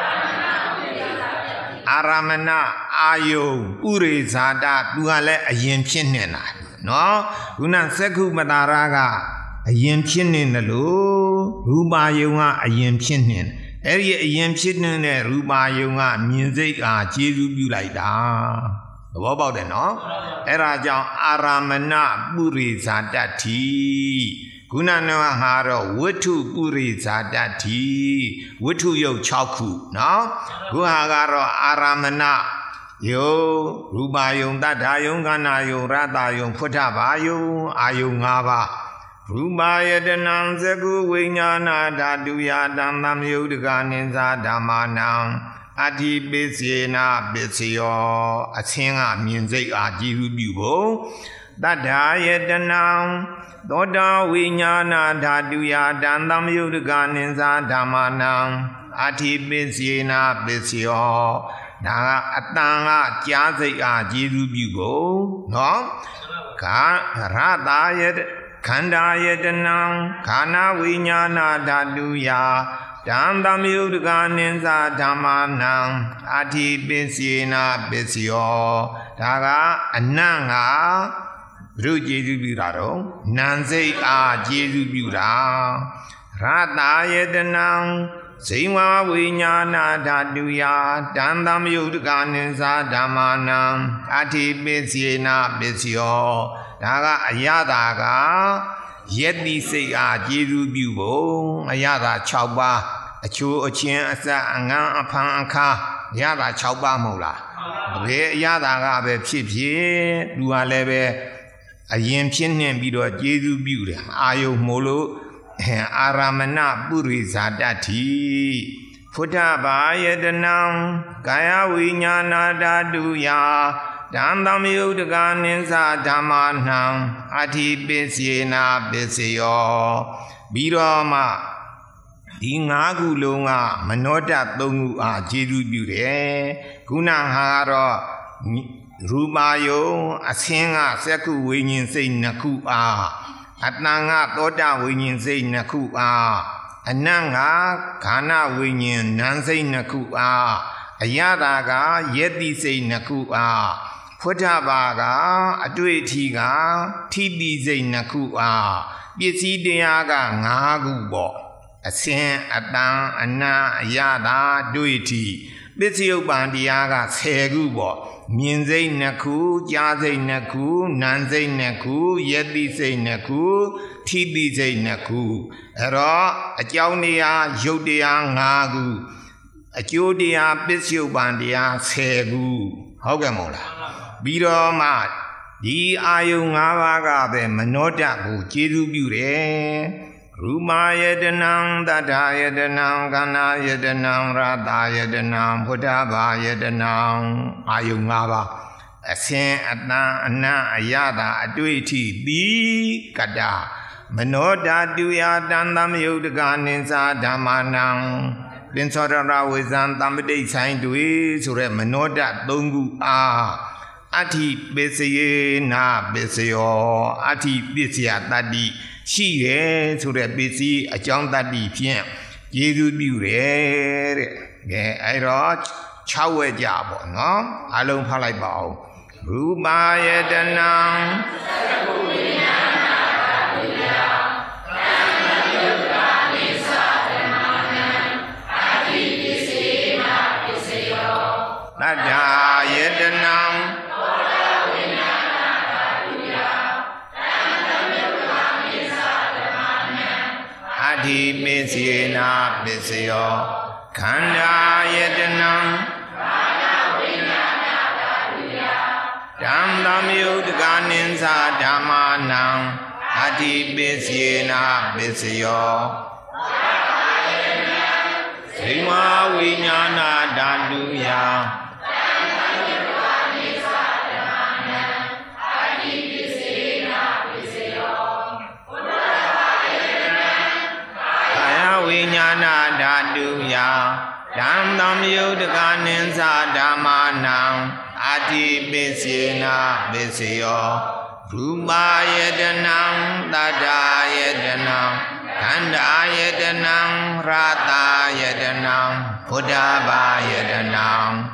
အာရမဏအာယုပုရိဇာတသူကလည်းအရင်ဖြစ်နေတာနော်ခုနသက္ခုမတာရကအရင်ဖြစ်နေတယ်လို့ရူပါယုံကအရင်ဖြစ်နေတယ်အဲ့ဒီအရင်ဖြစ်နေတဲ့ရူပါယုံကမြင်စိတ်အားကျေးဇူးပြုလိုက်တာသဘောပေါက်တယ်နော်အဲ့ဒါကြောင့်အာရမဏပုရိဇာတ္တိခုနကဟာတော့ဝတ္ထုပုရိဇာတ္တိဝတ္ထုယုတ်6ခုနော်ခုဟာကတော့အာရမဏယုတ်ရူပါယုံတတ္ထာယုံကန္နာယုံရတယုံဖုဒ္ဓဘာယုံအာယုံ၅ပါးရူပါယတနံသကုဝိညာဏဓာတုယတံသံယုတ်တကနိသဓမ္မာနံအဋ္ဌိပစ္စေနာပစ္စယောအသင်ကမြင်စိတ်အားကျေးဇူးပြုဖို့တတ္ထာယတနံသောတာဝိညာဏဓာတုယတံသံယုတ်တကနိသဓမ္မာနံအဋ္ဌိပစ္စေနာပစ္စယောဒါကအတန်ကကြားစိတ်အားကျေးဇူးပြုဖို့နော်ရတာယခန္ဓာယတနံခန္ဓာဝိညာဏဓာတုယတံသံယုတ်တကနိသဓမ္မာနံအဋ္ဌိပစ္စေနာပစ္စယောဒါကအနံ့ကဘုရုကျေးဇူးပြုတာတော့နံစိတ်အားကျေးဇူးပြုတာရတာယတနံဇိဝဝိညာဏဓာတုယတံသံယုတ်တကနိသဓမ္မာနံအဋ္ဌိပစ္စေနာပစ္စယောဒါကအယတာကယက်တိစိတ်အားကျေးဇူးပြုဖို့အယတာ6ပါးအချိုးအချင်းအစအငန်းအဖန်အခါအယတာ6ပါးမဟုတ်လားဘယ်အယတာကပဲဖြစ်ဖြစ်သူကလည်းပဲအရင်ဖြစ်နေပြီးတော့ကျေးဇူးပြုတယ်အာယုံမို့လို့အာရမဏပုရိဇာတ္တိဖုဒ္ဓဘာယတနံကာယဝိညာဏဓာတုယတံသံယုတ်တကနိသဓမ္မာနံအဋ္ဌိပစ္စေနာပစ္စယောပြီးတော့မှဒီ၅ခုလုံးကမနောတ၃ခုအားကျေးဇူးပြုတယ်ခုနဟာတော့ရူပါယုံအသင်ကသက္ခုဝိညာဉ်စိတ်2ခုအားအတန်ကသောတာဝိညာဉ်စိတ်2ခုအားအနံ့ကခန္ဓာဝိညာဉ်နာမ်စိတ်2ခုအားအယတာကယက်တိစိတ်2ခုအားဖုဒ္ဓဘာကအတွေ့အထိကထိတိစိတ်2ခုအားပစ္စည်းတရားက5ခုပေါ့အစင်အတန်အနံ့အယတာတွေ့အထိပစ္စယုပ္ပံတရားက10ခုပေါ့မြင်စိတ်2ခုကြားစိတ်2ခုနာမ်စိတ်2ခုယက်တိစိတ်2ခုထိတိစိတ်2ခုအဲ့တော့အကြောင်းတရားရုပ်တရား5ခုအကျိုးတရားပစ္စယုပ္ပံတရား10ခုဟုတ်ကဲ့မို့လားပြီးတော့မှဒီအာယုံ၅ပါးကပဲမနောတကိုကျေးဇူးပြုတယ် Ruma yedanam Tata yedanam Kana yedanam Rata yedanam Buddhava yedanam Ayungava Asen Atna Anna Ayada Aduiti Di Kada Manoda Duya Dandam Yudaganinsa Damanang Linsodara Wizan Tamade Sain Dui Sure Manoda Dungu Ati Besiye Na Besio Ati Besia Tadi She Sure Besi a John Tadi Pian Yedu Bure I wrote Chow Jabo no Alone Palabao Ruma Yedanam Nada Yedanam Adi Mesina Besio Kanda Yedanam Dam Yudganinsa Damanam Adi Besina Besio Sima Vinyana Danduya Vinyana Daduya Dam Yudganinsa Damanam Adi Besina Besio Ruma Yedanam Tada Yedanam Kanda Yedanam Rata Yedanam Buddhava Yedanam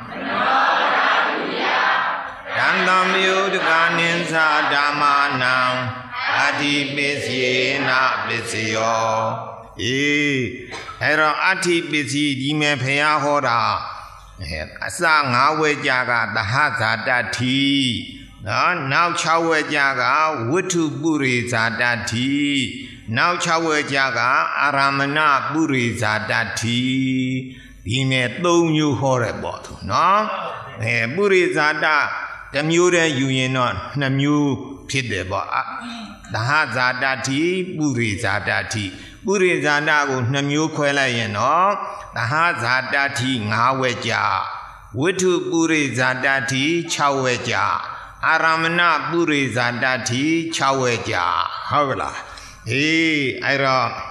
Dam Yudganinsa Damanam Adi Besina Besio Ero Ati Besi Dime Paya Hora Asa Ngawe Jaga Dahaza Dati Now Chawe Jaga Wutu Buri Zadati Now Chawe Jaga Aramana Buri Zadati Dime Tonyu Horebot No Buri Zada The Mure Union Namu Pideba Dahaza Dati Buri Zadati Buri Zadago Namu Kwelayan Taha Zadati Ngaweja Wutu Buri Zadati Chaweja Aramana Buri Zadati Chaweja Hagla Ira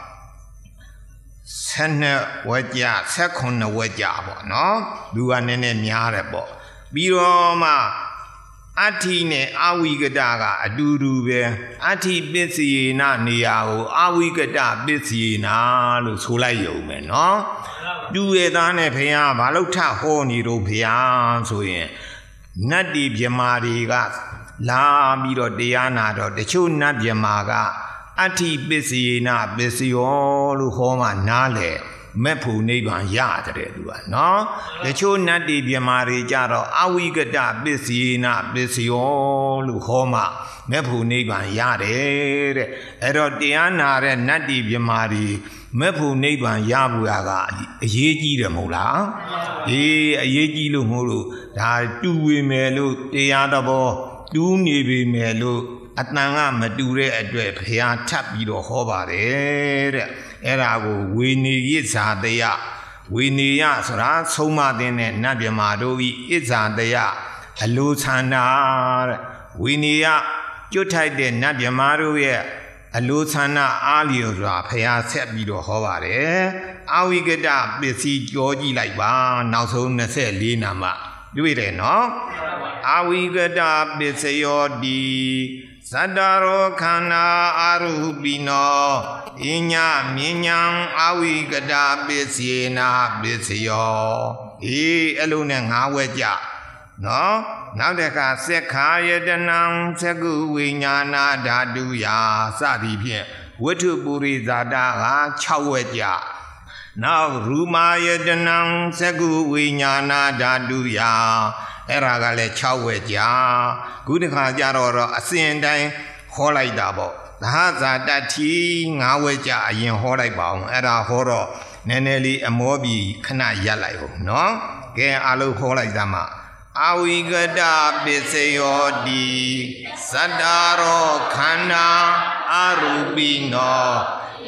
Sena Waja Second Waja no Duanene Miarebo Biroma Atine Awigadaga Adurube Ati Bisi na Niao Awigada Bisi na Sulayo no Due Dane Pia Balota Honi Ropia so ye Nadi Biamariga La Biro Diana do the Chuna Biamaga Ati Bisi na Bisio Homa Nale Mepu Neban Yadre no the Chuna di Biamari Jaro Awigada Bisi na Bisio Homa Mepu Neban Yade Erodiana Nadi Biamari Mepu Neban Yabuaga Yeji the Mola Yeji Lumuru Da Due Melu Deadabo Du Nibi Melu Atnanga Madure Adre Pia Tapido Hobare Erago Winnie Yizadea Winnie Yasra Soma Dene Nabiamadovi Izadea Alusana Winnie Jotai de Nabiamaru Alusana Aliura Pia Sepido Hovare Awigada Bisi Georgi Laiba now so Nase Linama Do it no Awigada Bisio di Sadaro Kana Arubino Inya Minyang Awigada Bisina Bisio Alone Haweja No Now the Kaseka Yedanam Segu Winyana Daduya Sadi Wutu Buri Zada Chaweja Now Ruma Yedanam Segu Winyana Daduya Eragale Chaweja Gudika Jaro Ascendai Holai Dabo Haza Dati Ngaweja Yin Holai Baum Era Horo Neneli Amobi Kana Yalayo No Ge Alu Holai Dama Awigada Biseyo di Sadaro Kana Arubino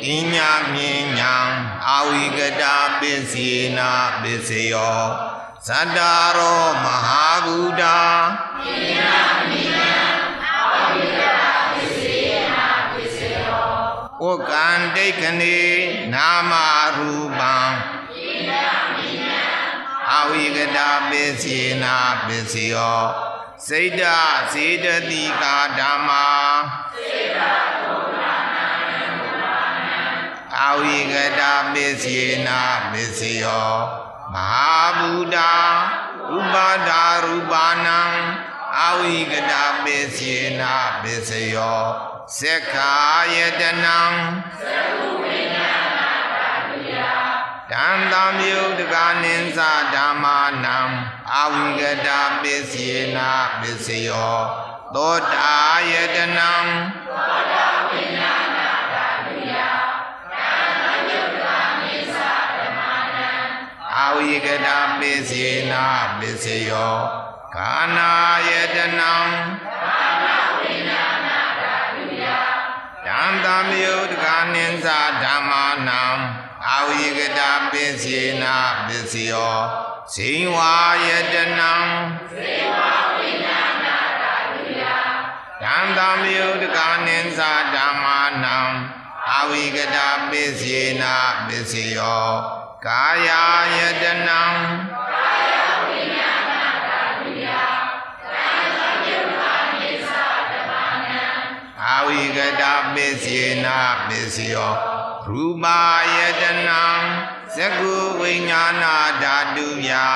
อิญญามิญญังอาวิกตาปิสีนาปิสโยสัตตาโรมหาบุตตาอิญญามิญญังอาวิกตาปิสีนาปิสโยโอกันเดกเนนามารูปังอิญญามิญญังอาวิกตาปิสีนาปิสโยစိတ်ဓာစေတသိကာဓမ္မာစေတသုနာနံအာဝိကတာပစ္စေနာပစ္စယောမဟာဘူတာဥပါဒါရူပနံအာဝိကတာပစ္စေနာပစ္စယောသက္ခာယတနံသက္ခုဝိညာဏတတုယတံတံမြုတကနိသဓမ္မာနံอาวิกตาปิสีนาปิสโยโตตายตนังโตตาวิญญาณตาตุยาตัณหยุตตานิสาธรรมานังอาวิกตาปิสีนาปิสโยกานายตนังกานาวิญญาณตาตุยาตัณตามยุตกานิสาธรรมานังอาวิกตาปิสีนาปิสโยสิวายตนังสิวาวิญญาณตาตุยาตัณตามยุตกานิสาธรรมานังอาวิกตาปิสีนาปิสโยกายายตนังกายวิญญาณตาตุยาตัณตามยุตกานิสาธรรมานังอาวิกตาปิสีนาปิสโยรูปายตนังสกุวิญญาณธาตุยา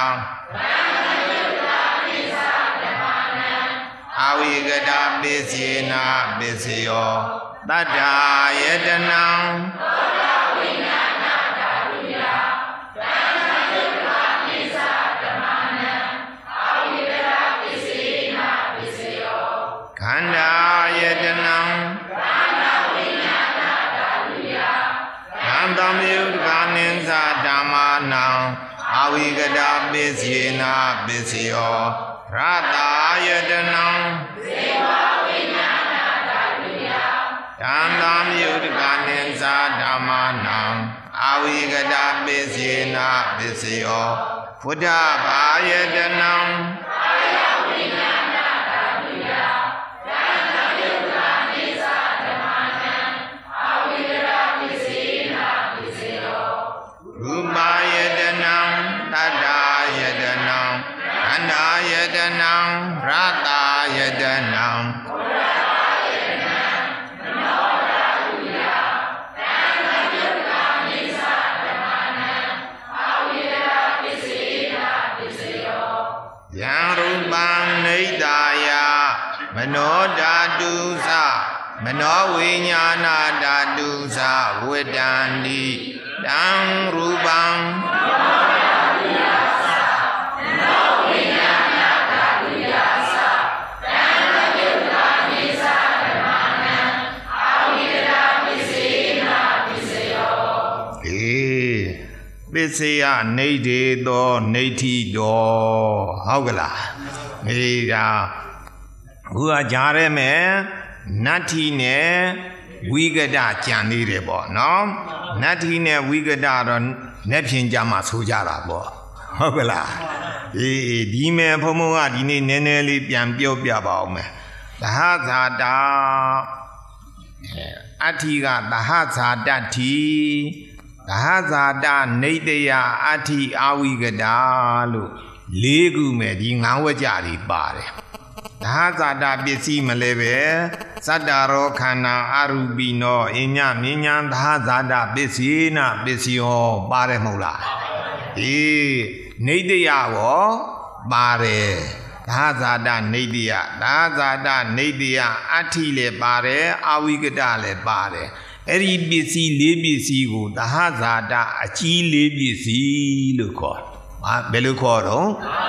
อาวิกตาปิสีนาปิสโยตัตถายตนังวิญญาณธาตุยาตัณหยุตตานิสาธรรมานังอาวิกตาปิสีนาปิสโยขန္ဓာယตนังตัมยุตกานิสาธรรมานังอาวิกตาปิสีนาปิสโยรัตตายตนังเสวาวิญญาณตาตุยาตัมยุตกานิสาธรรมานังอาวิกตาปิสีนาปิสโยพุทธภายตนังกายวิญญาณตาตุยาตัมยุตกานิสาธรรมานังอาวิกตาปิสีรูปายตนังตัตถายตนังขန္ဓာယตนังรัตตายตนังယံရူပံနိဒာယမနောဓာတုသမနောဝိညာဏဓာတုသဝေဒန္တိတံရူပံပစ္စယနေတေသောနေတိတော်ဟုတ်ကလားအေးဒါခုကကြားရဲမယ်နတ္ထိနဲ့ဝိကတကြံနေတယ်ပေါ့နော်နတ္ထိနဲ့ဝိကတတော့လက်ဖြင့်ကြမှာဆိုကြတာပေါ့ဟုတ်ကလားအေးဒီမဲ့ဘုံဘုံကဒီနေ့နည်းနည်းလေးပြန်ပြောပြပါအောင်မယ်သဟဇာတာအဋ္ဌိကသဟဇာတ္ထိသဟဇာတနေတယအဋ္ဌိအာဝိကတာလို့၄ခုမဲ့ဒီ၅ဝကြတွေပါတယ်သဟဇာတပစ္စည်းမလဲပဲသတ္တရောခန္ဓာအရူပိနောအညမြဉ္ဉံသဟဇာတပစ္စေနပစ္စယောပါတယ်မဟုတ်လားအေးနေတယရောပါတယ်သဟဇာတနေတယသဟဇာတနေတယအဋ္ဌိလည်းပါတယ်အာဝိကတလည်းပါတယ်အဲ့ဒီပစ္စည်း၄ပစ္စည်းကိုသဟဇာတအကြီး၄ပစ္စည်းလို့ခေါ်ဘယ်လိုခေါ်တော့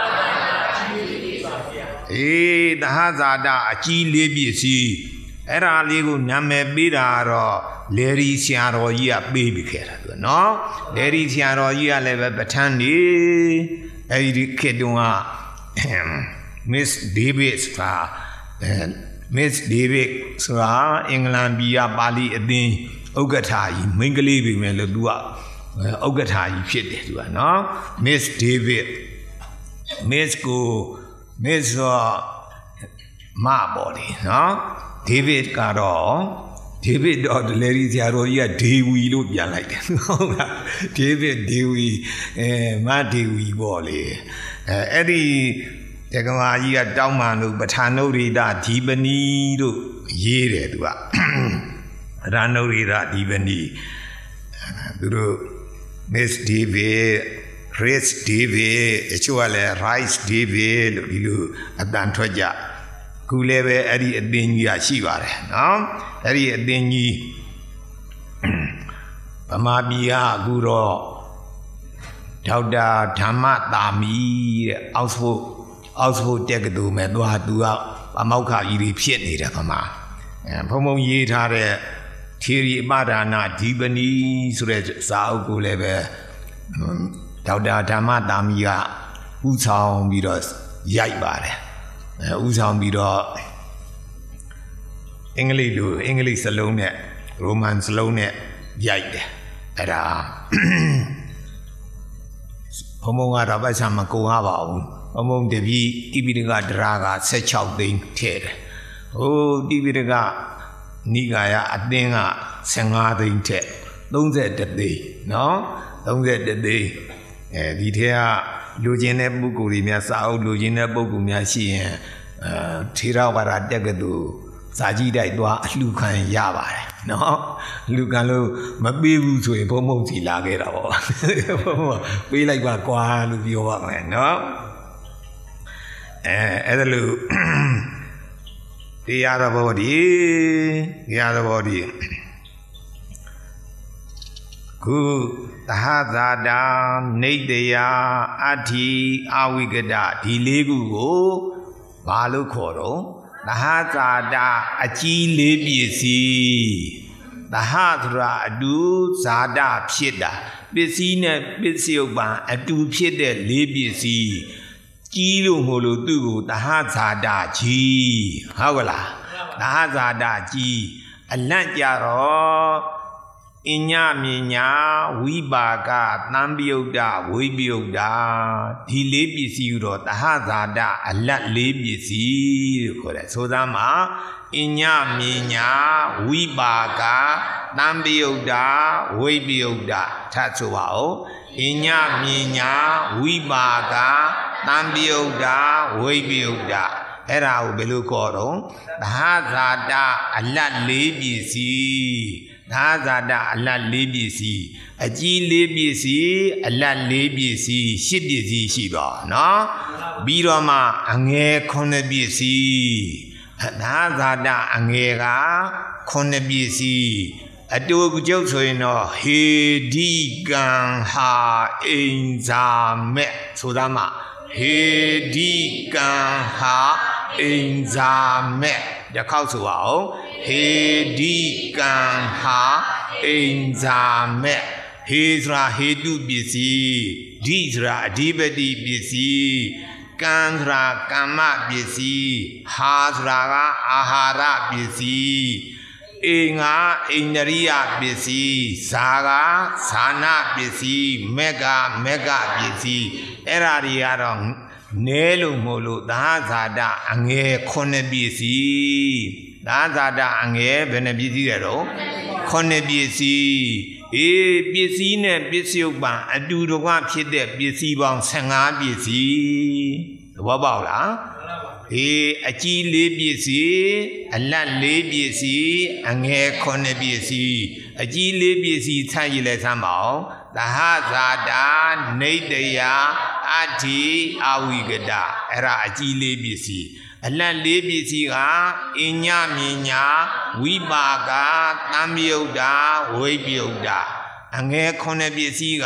အေးသဟဇာတအကြီး၄ပစ္စည်းအဲ့ဒါလေးကိုနာမည်ပေးတာတော့လေရီဆရာတော်ကြီးကပေးပြီးခဲ့တာသူနော်လေရီဆရာတော်ကြီးကလည်းပဲပဋ္ဌာန်းနေအဲ့ဒီခေတ်တုန်းက Miss Davis ကMiss Davis ဆိုတာအင်္ဂလန်ပြည်ကပါဠိအသင်း Ogatayi, Mingalibi Melodua, Ogatayi Fit, no? Miss David, Miss Go, Miss Marbody, no? David Caro, David or the ladies Yaroya, Dewi look like David Dewi, Ma Dewi Wally, Eddie. Tegamayi at Daumanu, but Hanorida, Tibani, Yere, Ranorida, Tibani, Miss David, Race David, Echuale, Rice David, Lilu, Adantoja, Kuleve, Eddie Adini, Shivare, no? Eddie Adini, Pamabia, Guro, Tauda, Tamatami, Also, take a do me, do a Amauka, you piet neither, Pama. And Pomo Yetare, Thierry Badana, Tibani, Suret, Sao Guleve, Tauda Tamadamia, Usam Bidos, Yaibare, Usam Bido, English alone, Romance alone, Yaide, Era Pomo Arabasamakoava. Among the Tibiriga Draga, such out the tear. Oh, Tibiriga Nigaya Adinga, Sanga the inter. Don't say that day, no? Don't say that day. Detail Lugina Bukurimia Sao, Lugina Bogumia, Tira Vara Degadu, Sajida, Lucan Yava, no? Lucano, Mabibu to a Pomoti Lagera. Be like Aqua, Luvio, no? Adalu the other body. Ku Tahazada, Nadea, Ati, Awigada, Dilegu, Balu Koro, Tahazada, Achi Lebisi, Tahadra, Adu, Zada, Pida, Bissina, Bissioba, Adu Pida, Lebisi. Kilo Molo do the Hazada G. Howla, the Hazada G. A Lantjaro Inya Minya, Webaga, Nambioda, Webioda, Tilebisi, the Hazada, a Lat Lebisi, Sodama, Inya Minya, Webaga, Nambioda, Webioda, Tatsuao, Inya Minya, Webaga. Nambioda, Webioda, Era Belukoro, the Hazada, a lot labisi, the Hazada, a lot labisi, a G labisi, a lot labisi, Shidisi Shiba, no? Biroma, Ange Conabisi, the Hazada, Angera, Conabisi. A dog Josoino, he digan ha in the Sudama. He digan ha in the the council. He digan ha in the Hizra hedu busy, Dizra dibedi busy, Kandra kama busy, Hazra ahara busy. Inga Inaria busy, Saga, Sana busy, Mega busy, Erariaron, Nelu Molu, Dazada, Ange Conebisi, Dazada Ange Benabizero, Conebisi, busy ne Bisuba, a do the one kid that busy bon Sanga busy, Wabala. A G Libisi, a land Libisi, and hair Conebisi, a G Libisi Tayla Samao, the Hazada, Nadea, Ati, Awigada, Era a G Libisi, a land Libisi, Inya Minya, Webaga, Namioda, Webioda, and hair Conebisi,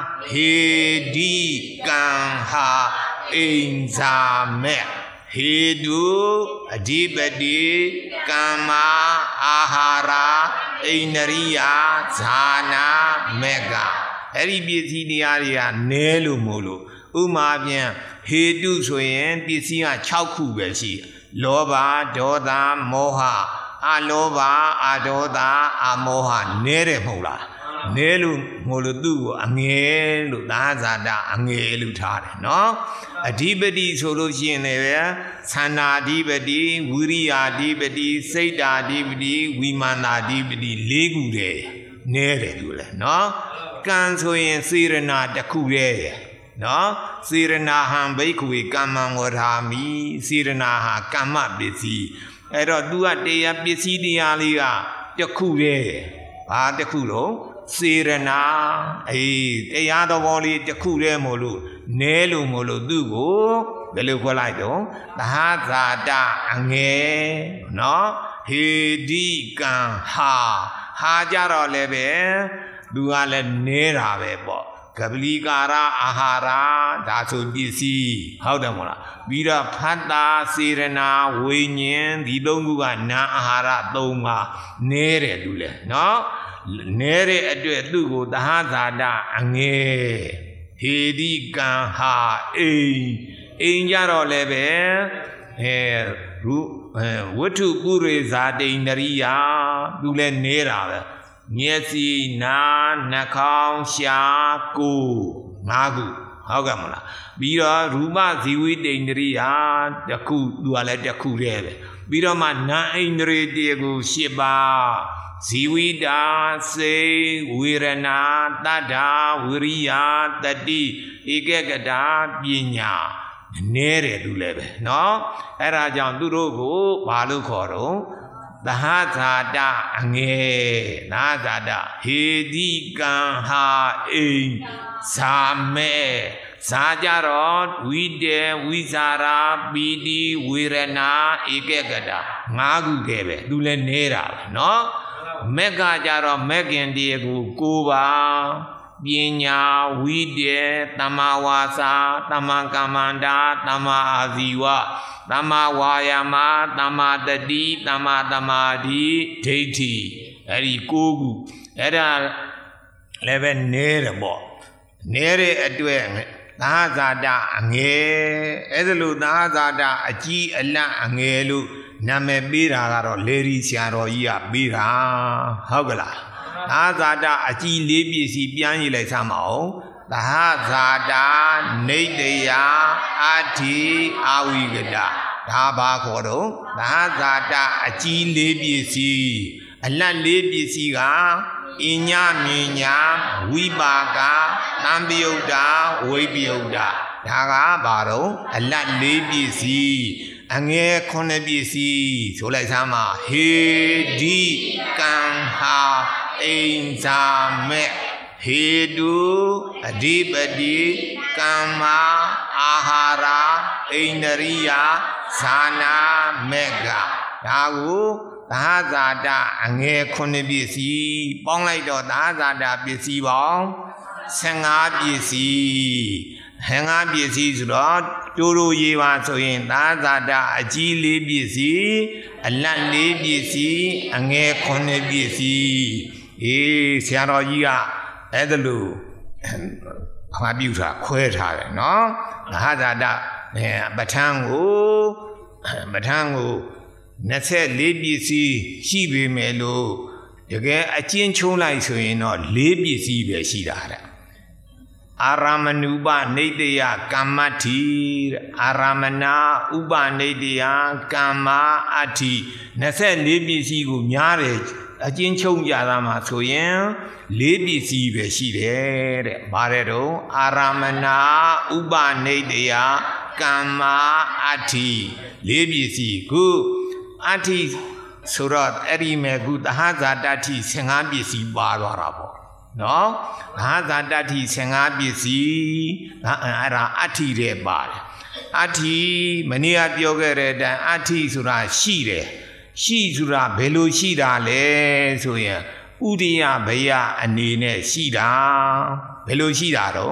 he di gang ha in the me. He do a dibadi kama ahara inaria zana mega. Eri bisi diaria nelu mulu. Umabian he do so yen bisia chauku besi. Loba doda moha အလောဘအဒေါသအမောဟနဲတယ်မဟုတ်လားနဲလို့ငိုလို့သူ့ကိုအငယ်လို့သဟဇာတအငယ်လို့ထားတယ်နော်အဓိပတိဆိုလို့ရှိရင်လည်းသန္တာအဓိပတိဝိရိယအဓိပတိစိတ်တာအဓိပတိဝိမာနာအဓိပတိ၄ခုတည်းနဲတယ်လို့လေနော်ကံဆိုရင်စေရနာတစ်ခုတည်းနော်စေရနာဟံဘိက္ခဝေကမ္မံဝရာမိစေရနာဟာကမ္မပစ္စည်းအဲ့တော့ तू ကတရားပစ္စည်းတရားလေးကတစ်ခုတည်းဘာတစ်ခုတော့စေရနာတရားတော်ဘောလေးတစ်ခုတည်းမို့လို့နဲလို့မို့လို့သူ့ကိုဘယ်လိုခေါ်လိုက်တော့သဟဇာတအငယ်နော်ဟေဒီကံဟာကြတော့လည်းပဲသူကလည်းနဲတာပဲပေါ့ကပလီကာရအာဟာရဒါဆိုပစ္စည်းဟုတ်တယ်မို့လားပြီးတော့ဖတ်တာစေရနာဝိညာဉ်ဒီသုံးခုကနာအာဟာရ၃ပါးနဲတယ်လူလေနော်နဲတဲ့အတွက်သူ့ကိုသဟဇာတအငယ်ဟေဒီကံဟာအိမ်ကြတော့လည်းပဲဝတ္ထုပုရိဇာတိန္ဒရိယာသူလည်းနေတာပဲမျက်စိနာနှာခေါင်းရှားကိုယ်၅ခုဟုတ်ကဲ့မလားပြီးတော့ရူပဇီဝိတိန္ဒရိယာတစ်ခုသူကလည်းတစ်ခုတည်းပဲပြီးတော့မှနာဣန္ဒြေတခု၈ပါးဇီဝိတာစေဝေရဏတတ္ထာဝိရိယတတိဧကဂတာပညာနဲတယ်သူလည်းပဲเนาะအဲ့ဒါကြောင့်သူတို့ကိုဘာလို့ခေါ်တော့သဟဇာတအငယ်သဟဇာတဟေတိကံဟာအိမ်ဇာမဲဇာကြတော့ဝိတေဝိဇာရာပီတိဝေရဏဧကဂတာ၅ခုတည်းပဲသူလည်းနေတာပဲเนาะမက်ကကြတော့မက်ကင်တည်းကို၉ပါးပညာဝိတေသမ္မာဝါစာသမ္မာကမ္မန္တာသမ္မာအာဇီဝသမ္မာဝါယာမသမ္မာတတိသမ္မာသမာဓိဒိဋ္ဌိအဲ့ဒီ၉ခုအဲ့ဒါလည်းပဲနဲတယ်ပေါ့နဲတဲ့အတွက်သဟဇာတအငယ်အဲ့ဒါလို့သဟဇာတအကြီးအလတ်အငယ်လို့နာမည်ပေးတာကတော့လေရီဆရာတော်ကြီးကပေးတာဟုတ်ကလားသဟဇာတအကြီး၄ပစ္စည်းပြန်ရေးလိုက်စမ်းမအောင်သဟဇာတနေတယအဋ္ဌိအာဝိကတဒါဘာခေါ်တော့သဟဇာတအကြီး၄ပစ္စည်းအလတ်၄ပစ္စည်းကအညမြညာဝိပါကသံပယုတ်တာဝိပယုတ်တာဒါကဘာတော့အလတ်၄ပစ္စည်းအငယ်9ပစ္စည်းဆိုလိုက်စမ်းပါဟေဒီကံဟာအိမ်ဇာမဲ့ဟေတုအဓိပတိကမ္မာအာဟာရအိန္ဒရိယဇာနာမေကဒါကိုသဟဇာတအငယ်9ပစ္စည်းပေါင်းလိုက်တော့သဟဇာတပစ္စည်းပေါင်း15ပစ္စည်း15ပစ္စည်းဆိုတော့တိုးတိုးရေးပါဆိုရင်သဟဇာတအကြီး4ပစ္စည်းအလတ်4ပစ္စည်းအငယ်9ပစ္စည်းဆရာတော်ကြီးကအဲ့ဒါလို့အမှားပြုတာခွဲထားတယ်နော်သဟဇာတပဋ္ဌာန်းကို24ပစ္စည်းရှိပေမဲ့လို့တကယ်အကျဉ်းချုံးလိုက်ဆိုရင်တော့4ပစ္စည်းပဲရှိတာတဲ့အာရမဏုပနေတယကမ္မတိအာရမဏဥပနေတယကမ္မအဋ္ဌိ24ပစ္စည်းကိုများတယ်အကျဉ်းချုပ်ကြတာမှာဆိုရင်4ပစ္စည်းပဲရှိတယ်တဲ့ဘာတဲ့တော့အာရမဏဥပနေတယကမ္မအဋ္ဌိ4ပစ္စည်းခုအဋ္ဌိဆိုတော့အဲ့ဒီမဲ့ခုသဟဇာတတိ15ပစ္စည်းပါသွားတာပေါ့နော်သဟဇာတတိ15ပစ္စည်းအဲ့ဒါအဋ္ဌိတဲ့ပါတယ်အဋ္ဌိမနေ့ကပြောခဲ့တဲ့အတိုင်းအဋ္ဌိဆိုတာရှိတယ်ရှိဆိုတာဘယ်လိုရှိတာလဲဆိုရင်ဥဒိယဘယအနေနဲ့ရှိတာဘယ်လိုရှိတာတော့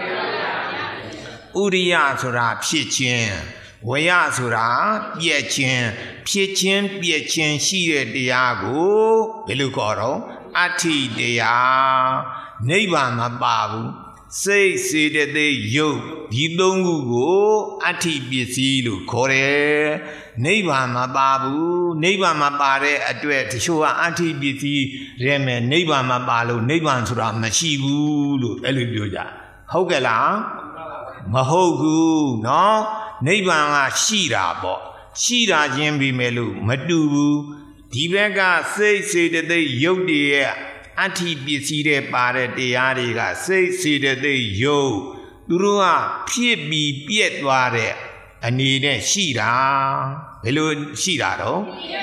ဥဒိယဆိုတာဖြစ်ခြင်းဝယဆိုတာပြည့်ခြင်းဖြစ်ခြင်းပြည့်ခြင်းရှိတဲ့တရားကိုဘယ်လိုခေါ်တော့အဋ္ဌိတရားနိဗ္ဗာန်မပါဘူးစိတ်စေတသိက်ယုတ်ဒီသုံးခုကိုအဋ္ဌိပစ္စည်းလို့ခေါ်တယ်နိဗ္ဗာန်မပါဘူးနိဗ္ဗာန်မပါတဲ့အတွက်တချို့ကအဋ္ဌိပစ္စည်းရဲမယ်နိဗ္ဗာန်မပါလို့နိဗ္ဗာန်ဆိုတာမရှိဘူးလို့အဲ့လိုပြောကြဟုတ်ကဲ့လားမဟုတ်ဘူးเนาะနိဗ္ဗာန်ကရှိတာပေါ့ရှိတာချင်းပြီးမယ်လို့မတူဘူးဒီဘက်ကစိတ်စေတသိက်ယုတ်တည်းရဲ့အဋ္ဌိပစ္စည်းတဲ့ပါတဲ့တရားတွေကစိတ်စေတသိက်ယုတ်သူတို့ကဖြစ်ပြီးပြက်သွားတဲ့အနေနဲ့ရှိတာဘယ်လိုရှိတာတော့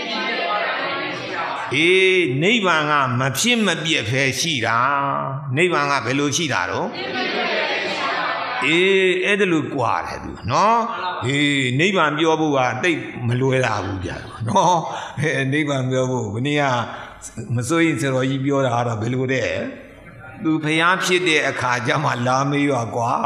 နိဗ္ဗာန်ကမဖြစ်မပြက်ဖဲရှိတာနိဗ္ဗာန်ကဘယ်လိုရှိတာတော့အဲ့ဒါလို့ကြွားတယ်သူနော်နိဗ္ဗာန်ပြောဖို့ကတိတ်မလွယ်တာဘူးဗျာနော်နိဗ္ဗာန်ပြောဖို့ဘယ်နည်းမစိုးရင်ဆရာကြီးပြောတာကတော့ဘယ်လိုတဲ့သူဖျားဖြစ်တဲ့အခါကျမှလာမေးရွာကွာ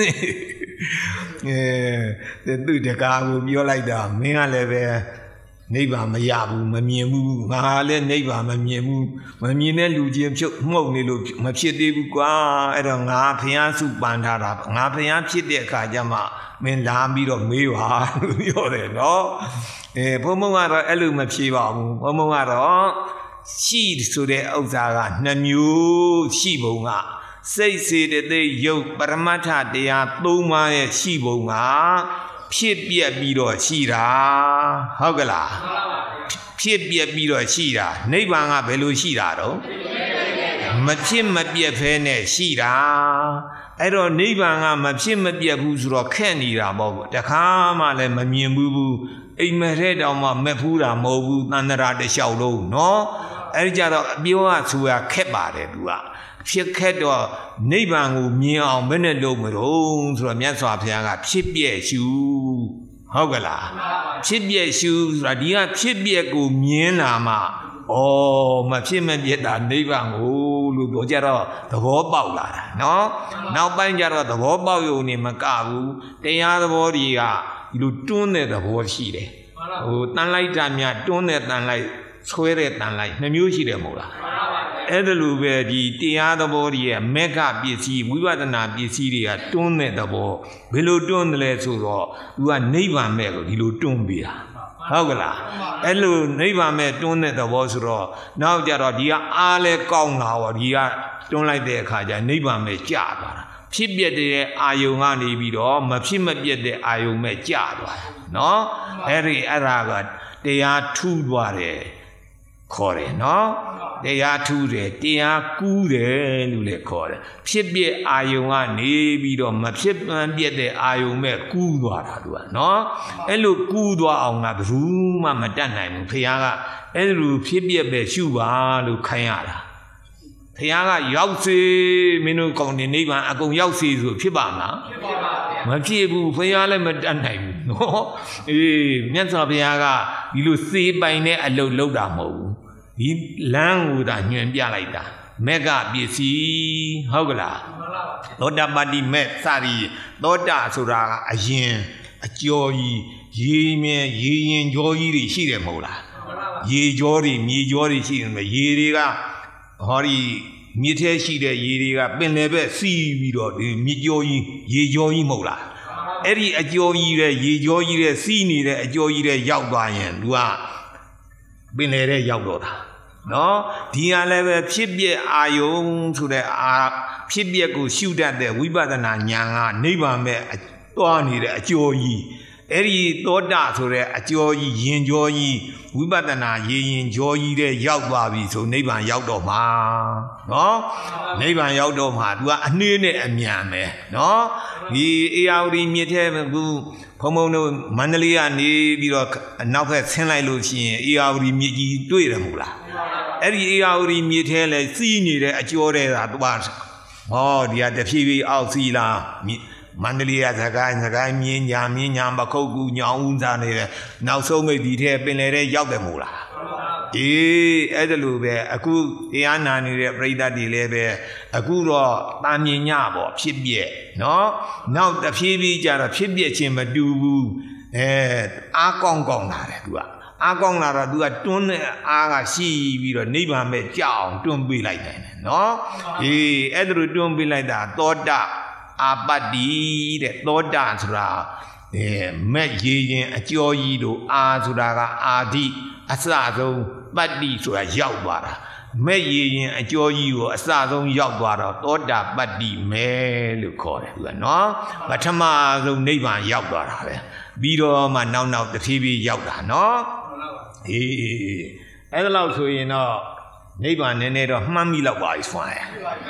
သူတကားကိုပြောလိုက်တာမင်းကလည်းပဲနိဗ္ဗာန်မရဘူးမမြင်ဘူးငါလည်းနိဗ္ဗာန်မမြင်ဘူးမမြင်တဲ့လူချင်းဖြုတ်မှုတ်နေလို့မဖြစ်သေးဘူးကွာအဲ့တော့ငါဖျားစုပန်ထားတာငါဖျားဖြစ်တဲ့အခါကျမှမင်းလာပြီးတော့မေးပါလို့ပြောတယ်နော်ဘုံဘုံကတော့အဲ့လိုမဖြေပါဘူးဘုံဘုံကတော့ရှိဆိုတဲ့ဥစ္စာကနှစ်မျိုးရှိပုံကစိတ်စေတသိက်ယုတ်ပရမတ္ထတရား၃ပါးရဲ့ရှိပုံကဖြစ်ပြက်ပြီးတော့ရှိတာဟုတ်ကလားဖြစ်ပြက်ပြီးတော့ရှိတာနိဗ္ဗာန်ကဘယ်လိုရှိတာတော့မဖြစ်မပြက်ဖဲနဲ့ရှိတာအဲ့တော့နိဗ္ဗာန်ကမဖြစ်မပြက်ဘူးဆိုတော့ခက်နေတာမဟုတ်ဘူးတခါမှလည်းမမြင်ဘူးအိမ်မထဲတောင်မှမက်ဖူးတာမဟုတ်ဘူးတဏ္ဍရာတစ်လျှောက်လုံးနော်အဲ့ဒီကြတော့အပြောကဆိုရခက်ပါတယ်သူကဖြစ်ခက်တော့နိဗ္ဗာန်ကိုမြင်အောင်ဘယ်နဲ့လုပ်မလို့ဆိုတော့မြတ်စွာဘုရားကဖြစ်ပြည့်ရှုဟုတ်ကလားဖြစ်ပြည့်ရှုဆိုတာဒီကဖြစ်ပြည့်ကိုမြင်လာမှမဖြစ်မပြည့်တာနိဗ္ဗာန်ကိုလို့ပြောကြတော့သဘောပေါက်လာတာနော်နောက်ပိုင်းကျတော့သဘောပေါက်ရုံနဲ့မကဘူးတရားသဘောတွေကဒီလိုတွန်းတဲ့သဘောရှိတယ်တန်လိုက်တာများတွန်းတဲ့တန်လိုက်ဆွဲတဲ့တန်လိုက်နှစ်မျိုးရှိတယ်မဟုတ်လားအဲ့ဒါလိုပဲဒီတရားသဘောတွေရဲ့မေဃပစ္စည်းဝိပဿနာပစ္စည်းတွေကတွန်းတဲ့သဘောဘယ်လိုတွန်းတယ်လဲဆိုတော့သူကနိဗ္ဗာန်မဲ့ကိုဒီလိုတွန်းပေးတာဟုတ်ကလားအဲ့လိုနိဗ္ဗာန်မဲ့တွန်းတဲ့သဘောဆိုတော့နောက်ကြတော့ဒီကအားလဲကောင်းလာတော့ဒီကတွန်းလိုက်တဲ့အခါကျနိဗ္ဗာန်မဲ့ကြာသွားတာဖြစ်ပြတဲ့အာယုံကနေပြီးတော့မဖြစ်မပြတဲ့အာယုံမဲ့ကြာသွားတာနော်အဲ့ဒါကတရားထူးသွားတယ်ခေါ်တယ်နော်တရားထူးတယ်တရားကူးတယ်လို့လည်းခေါ်တယ်ဖြစ်ပြအာယုံကနေပြီးတော့မဖြစ်ပြတဲ့အာယုံမဲ့ကူးသွားတာသူကနော်အဲ့လိုကူးသွားအောင်ကဘယ်သူမှမတတ်နိုင်ဘူးဖခင်ကအဲ့လိုဖြစ်ပြပဲရှုပါလို့ခိုင်းရတာဖခင်ကရောက်စေမင်းတို့ကောင်းတဲ့နိဗ္ဗာန်အကုန်ရောက်စေဆိုဖြစ်ပါမလားဖြစ်ပါပါဗျာမဖြစ်ဘူးဖခင်လည်းမတတ်နိုင်ဘူးနော်မြတ်စွာဘုရားကဒီလိုစေပိုင်တဲ့အလုပ်လုပ်တာမဟုတ်ဘူးဒီလမ်းကိုသာညွှန်ပြလိုက်တာမေဃပစ္စည်းဟုတ်ကလားသောတာပတ္တိမေစရီသောတာဆိုတာကအရင်အကျော်ကြီးရေမြဲရေရင်ကြောကြီးတွေရှိတယ်မဟုတ်လားရေကြောတွေမြေကြောတွေရှိတယ်ရေတွေကဟောဒီမြစ်ထဲရှိတဲ့ရေတွေကပင်လယ်ဘက်စီးပြီးတော့ဒီမြစ်ကြောကြီးရေကြောကြီးမဟုတ်လားအဲ့ဒီအကျော်ကြီးတဲ့ရေကြောကြီးတဲ့စီးနေတဲ့အကျော်ကြီးတဲ့ရောက်သွားရင်သူကပင်လယ်ထဲရောက်တော့တာနော်ဒီဟာလည်းပဲဖြစ်ပြအာယုံဆိုတဲ့ဖြစ်ပြကိုရှုတတ်တဲ့ဝိပဿနာဉာဏ်ကနိဗ္ဗာန်မဲ့သွားနေတဲ့အကျော်ကြီးအဲ့ဒီသောတာဆိုတဲ့အကျော်ကြီးရင်ကျော်ကြီးဝိပဿနာရင်ကျော်ကြီးတဲ့ရောက်သွားပြီဆိုနိဗ္ဗာန်ရောက်တော့မှာနော်နိဗ္ဗာန်ရောက်တော့မှာ तू ကအနှေးနဲ့အမြန်ပဲနော်ဒီအေယာဝတီမြစ်ထဲကူဘုံဘုံတို့မန္တလေးကနေပြီးတော့နောက်ဘက်ဆင်းလိုက်လို့ရှိရင်အေယာဝတီမြစ်ကြီးတွေ့တယ်မဟုတ်လားအဲ့ဒီအေယာဝတီမြစ်ထဲလဲစီးနေတဲ့အကျော်တဲ့သာ तू ဟောဒီကတဖြည်းဖြည်းအောက်စီးလာမန္တလေးကစကိုင်းမြင်းညာမခုတ်ကူညောင်ဦးစားနေတယ်နောက်ဆုံးမိတ်ဒီထဲပင်လယ်ထဲရောက်တယ်မို့လားအေးအဲ့ဒါလိုပဲအခုတရားနာနေတဲ့ပရိသတ်တွေလည်းပဲအခုတော့တာမြင်ညပေါ့ဖြစ်ပြက်နော်နောက်တဖြည်းဖြည်းကျတော့ဖြစ်ပြက်ခြင်းမတူဘူးအားကောင်းလာတယ်သူကအားကောင်းလာတော့ तू ကတွန်းတဲ့အားကရှိပြီးတော့နိဗ္ဗာန်ပဲကြောက်အောင်တွန်းပေးလိုက်တယ်နော်အဲ့ဒါလိုတွန်းပေးလိုက်တာသောတာအာပတ္တိတဲ့သောတာဆိုတာမဲ့ရေရင်အကျော်ကြီးတို့အာဆိုတာကအာတိအစဆုံးပတ္တိဆိုတာရောက်သွားတာမဲ့ရေရင်အကျော်ကြီးကိုအစဆုံးရောက်သွားတော့သောတာပတ္တိမဲလို့ခေါ်တယ်သူကနော်ပထမဆုံးနိဗ္ဗာန်ရောက်သွားတာပဲပြီးတော့မှနောက်တစ်ဖြည်းဖြည်းရောက်တာနော်အဲ့ဒါလို့ဆိုရင်တော့နိဗ္ဗာန်နည်းနည်းတော့မှန်းမိလောက်ပါပြီဆွမ်းရ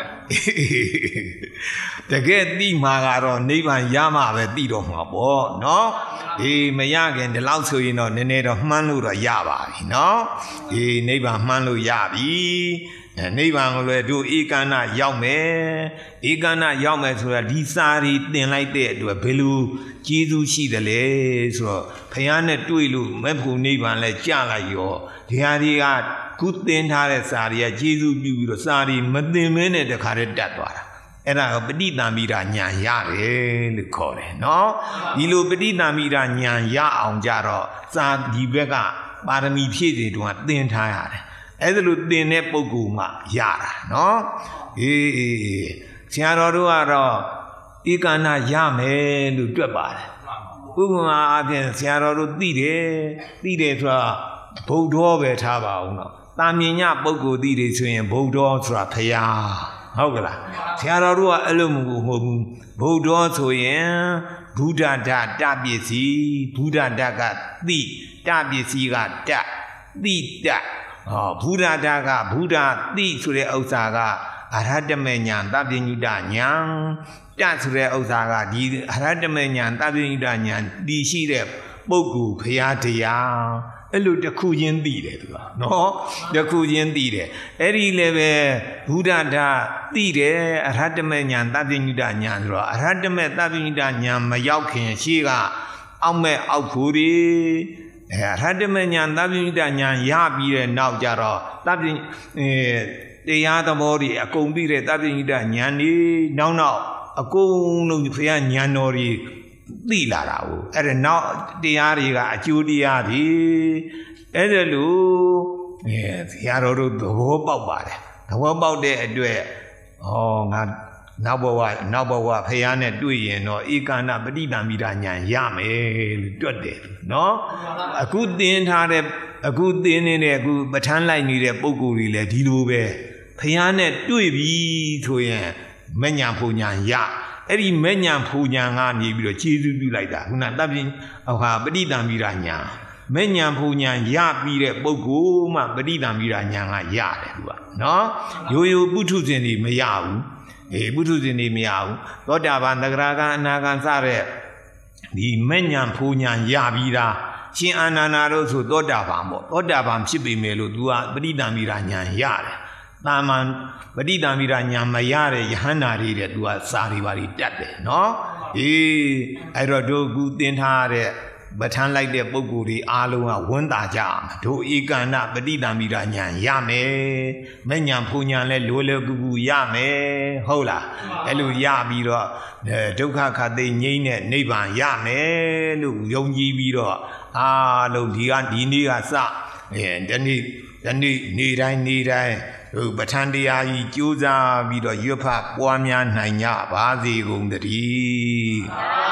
တကယ်သိမှာကတော့နိဗ္ဗာန်ရမှာပဲသိတော့မှာပေါ့နော်မရခင်ဒီလောက်ဆိုရင်တော့နည်းနည်းတော့မှန်းလို့တော့ရပါပြီနော်နိဗ္ဗာန်မှန်းလို့ရပြီနိဗ္ဗာန်ကိုလည်းတို့ဧကန္နရောက်မယ်ဧကန္နရောက်မယ်ဆိုတာဒီစာရီသင်လိုက်တဲ့အတွက်ဘယ်လိုကျေးဇူးရှိတယ်လဲဆိုတော့ဘုရားနဲ့တွေ့လို့မဲ့ဖို့နိဗ္ဗာန်လဲကြလိုက်ရောဒီဟာတွေကခုသင်ထားတဲ့စာရီကကျေးဇူးပြုပြီးတော့စာရီမသင်မင်းနဲ့တခါတည်းတတ်သွားတာအဲ့ဒါပဋိသင်္မိတာညာရတယ်လို့ခေါ်တယ်နော်ဒီလိုပဋိသင်္မိတာညာရအောင်ကြတော့စာဒီဘက်ကပါရမီဖြည့်စေတုန်းကသင်ထားရတယ်အဲ့ဒါလိုသင်တဲ့ပုဂ္ဂိုလ်မှရတာနော်ဆရာတော်တို့ကတော့ဧကန္နရမယ်လို့တွက်ပါတယ်ဥပမာအပြင်ဆရာတော်တို့သိတယ်ဆိုတာဗုဒ္ဓောပဲထားပါအောင်တော့တာမြင်ညပုဂ္ဂိုလ်သိတယ်ဆိုရင်ဗုဒ္ဓောဆိုတာဖရာဟုတ်ကလားဆရာတော်တို့ကအဲ့လိုမဟုတ်ဘူးဗုဒ္ဓောဆိုရင်ဘုဒ္ဓဓာတပစ္စည်းဘုဒ္ဓဓာကသိတပစ္စည်းကတသိတဘုဒ္ဓဓာကဘုဒ္ဓသိဆိုတဲ့ဥစ္စာကအရဟတမေညာသဗ္ဗညုတညာတဆိုတဲ့ဥစ္စာကဒီအရဟတမေညာသဗ္ဗညုတညာသိရှိတဲ့ပုဂ္ဂိုလ်ဘုရားတရားအဲ့လိုတစ်ခုချင်းသိတယ်သူကနော်တစ်ခုချင်းသိတယ်အဲ့ဒီလည်းပဲဘုဒ္ဓဓာသိတယ်အရဟတမေညာသဗ္ဗညုတညာဆိုတော့အရဟတမေသဗ္ဗညုတညာမရောက်ခင်ရှေ့ကအောက်မဲ့အောက်ခိုးတွေအရဟတမေညာသဗ္ဗညုတညာရပြီးတဲ့နောက်ကြတော့သဗ္ဗတရားသဘောတွေအကုန်ပြီးတဲ့သဗ္ဗညုတညာနေနောက်အကုန်လုံးဘုရားဉာဏ်တော်တွေသိလာတာကိုအဲ့ဒါနောက်တရားတွေကအကျိုးတရားတွေအဲ့ဒါလို့ဆရာတော်တို့သဘောပေါက်ပါတယ်သဘောပေါက်တဲ့အတွက်ငါနောက်ဘဝဖះနဲ့တွေ့ရင်တော့ဧကန္နပဋိသင်္မိတာဉာဏ်ရမယ်လို့တွက်တယ်နော်အခုသင်ထားတဲ့အခုသင်နေတဲ့အခုပဋ္ဌာန်းလိုက်နေတဲ့ပုံကိုယ်တွေလည်းဒီလိုပဲဖះနဲ့တွေ့ပြီဆိုရင်မဉ္ဇဉ်ဖူဉ္ဇဉ်ရအဲ့ဒီမဉ္ဇဉ်ဖူဉ္ဇဉ်ကနေပြီးတော့ခြေစူးပြုလိုက်တာခုနတပ်ပြပဋိသင်္မိတာဉာဏ်မဉ္ဇဉ်ဖူဉ္ဇဉ်ရပြီးတဲ့ပုဂ္ဂိုလ်မှပဋိသင်္မိတာဉာဏ်ကရတယ်သူကနော်ရိုးပုထုဇဉ်တွေမရဘူးပုထုဇဉ်တွေမရဘူးသောတာပန်သဂရဂံအနာဂံစတဲ့ဒီမဉ္ဇဉ်ဖူဉ္ဇဉ်ရပြီးသားရှင်အာနန္ဒာတို့ဆိုသောတာပန်ပေါ့သောတာပန်ဖြစ်ပေမဲ့လို့ तू ကပဋိသင်္မိတာဉာဏ်ရတယ်တာမန်ပဋိသင်္မိတာဉာဏ်မရတဲ့ယဟန္တာတွေတဲ့ तू ကစာတွေပါတတ်တယ်နော်အဲ့တော့တို့ကူသင်ထားတဲ့ပဋ္ဌာန်းလိုက်တဲ့ပုဂ္ဂိုလ်တွေအားလုံးကဝန်တာကြအောင်တို့ဧကန္နပဋိသင်္မိတာဉာဏ်ရမယ်မဉ္ဇဉ်ဖူဉ္ဇဉ်လဲလွယ်လွယ်ကူကူရမယ်ဟုတ်လားအဲ့လိုရပြီးတော့ဒုက္ခခတ်သိငြိမ့်တဲ့နိဗ္ဗာန်ရမယ်လို့ယုံကြည်ပြီးတော့အားလုံးဒီနေ့ကစဒီနေ့နေတိုင်းပဋ္ဌာန်းတရားကြီးကြိုးစားပြီးတော့ရွတ်ဖတ်ပွားများနိုင်ကြပါစေကုန်သတည်း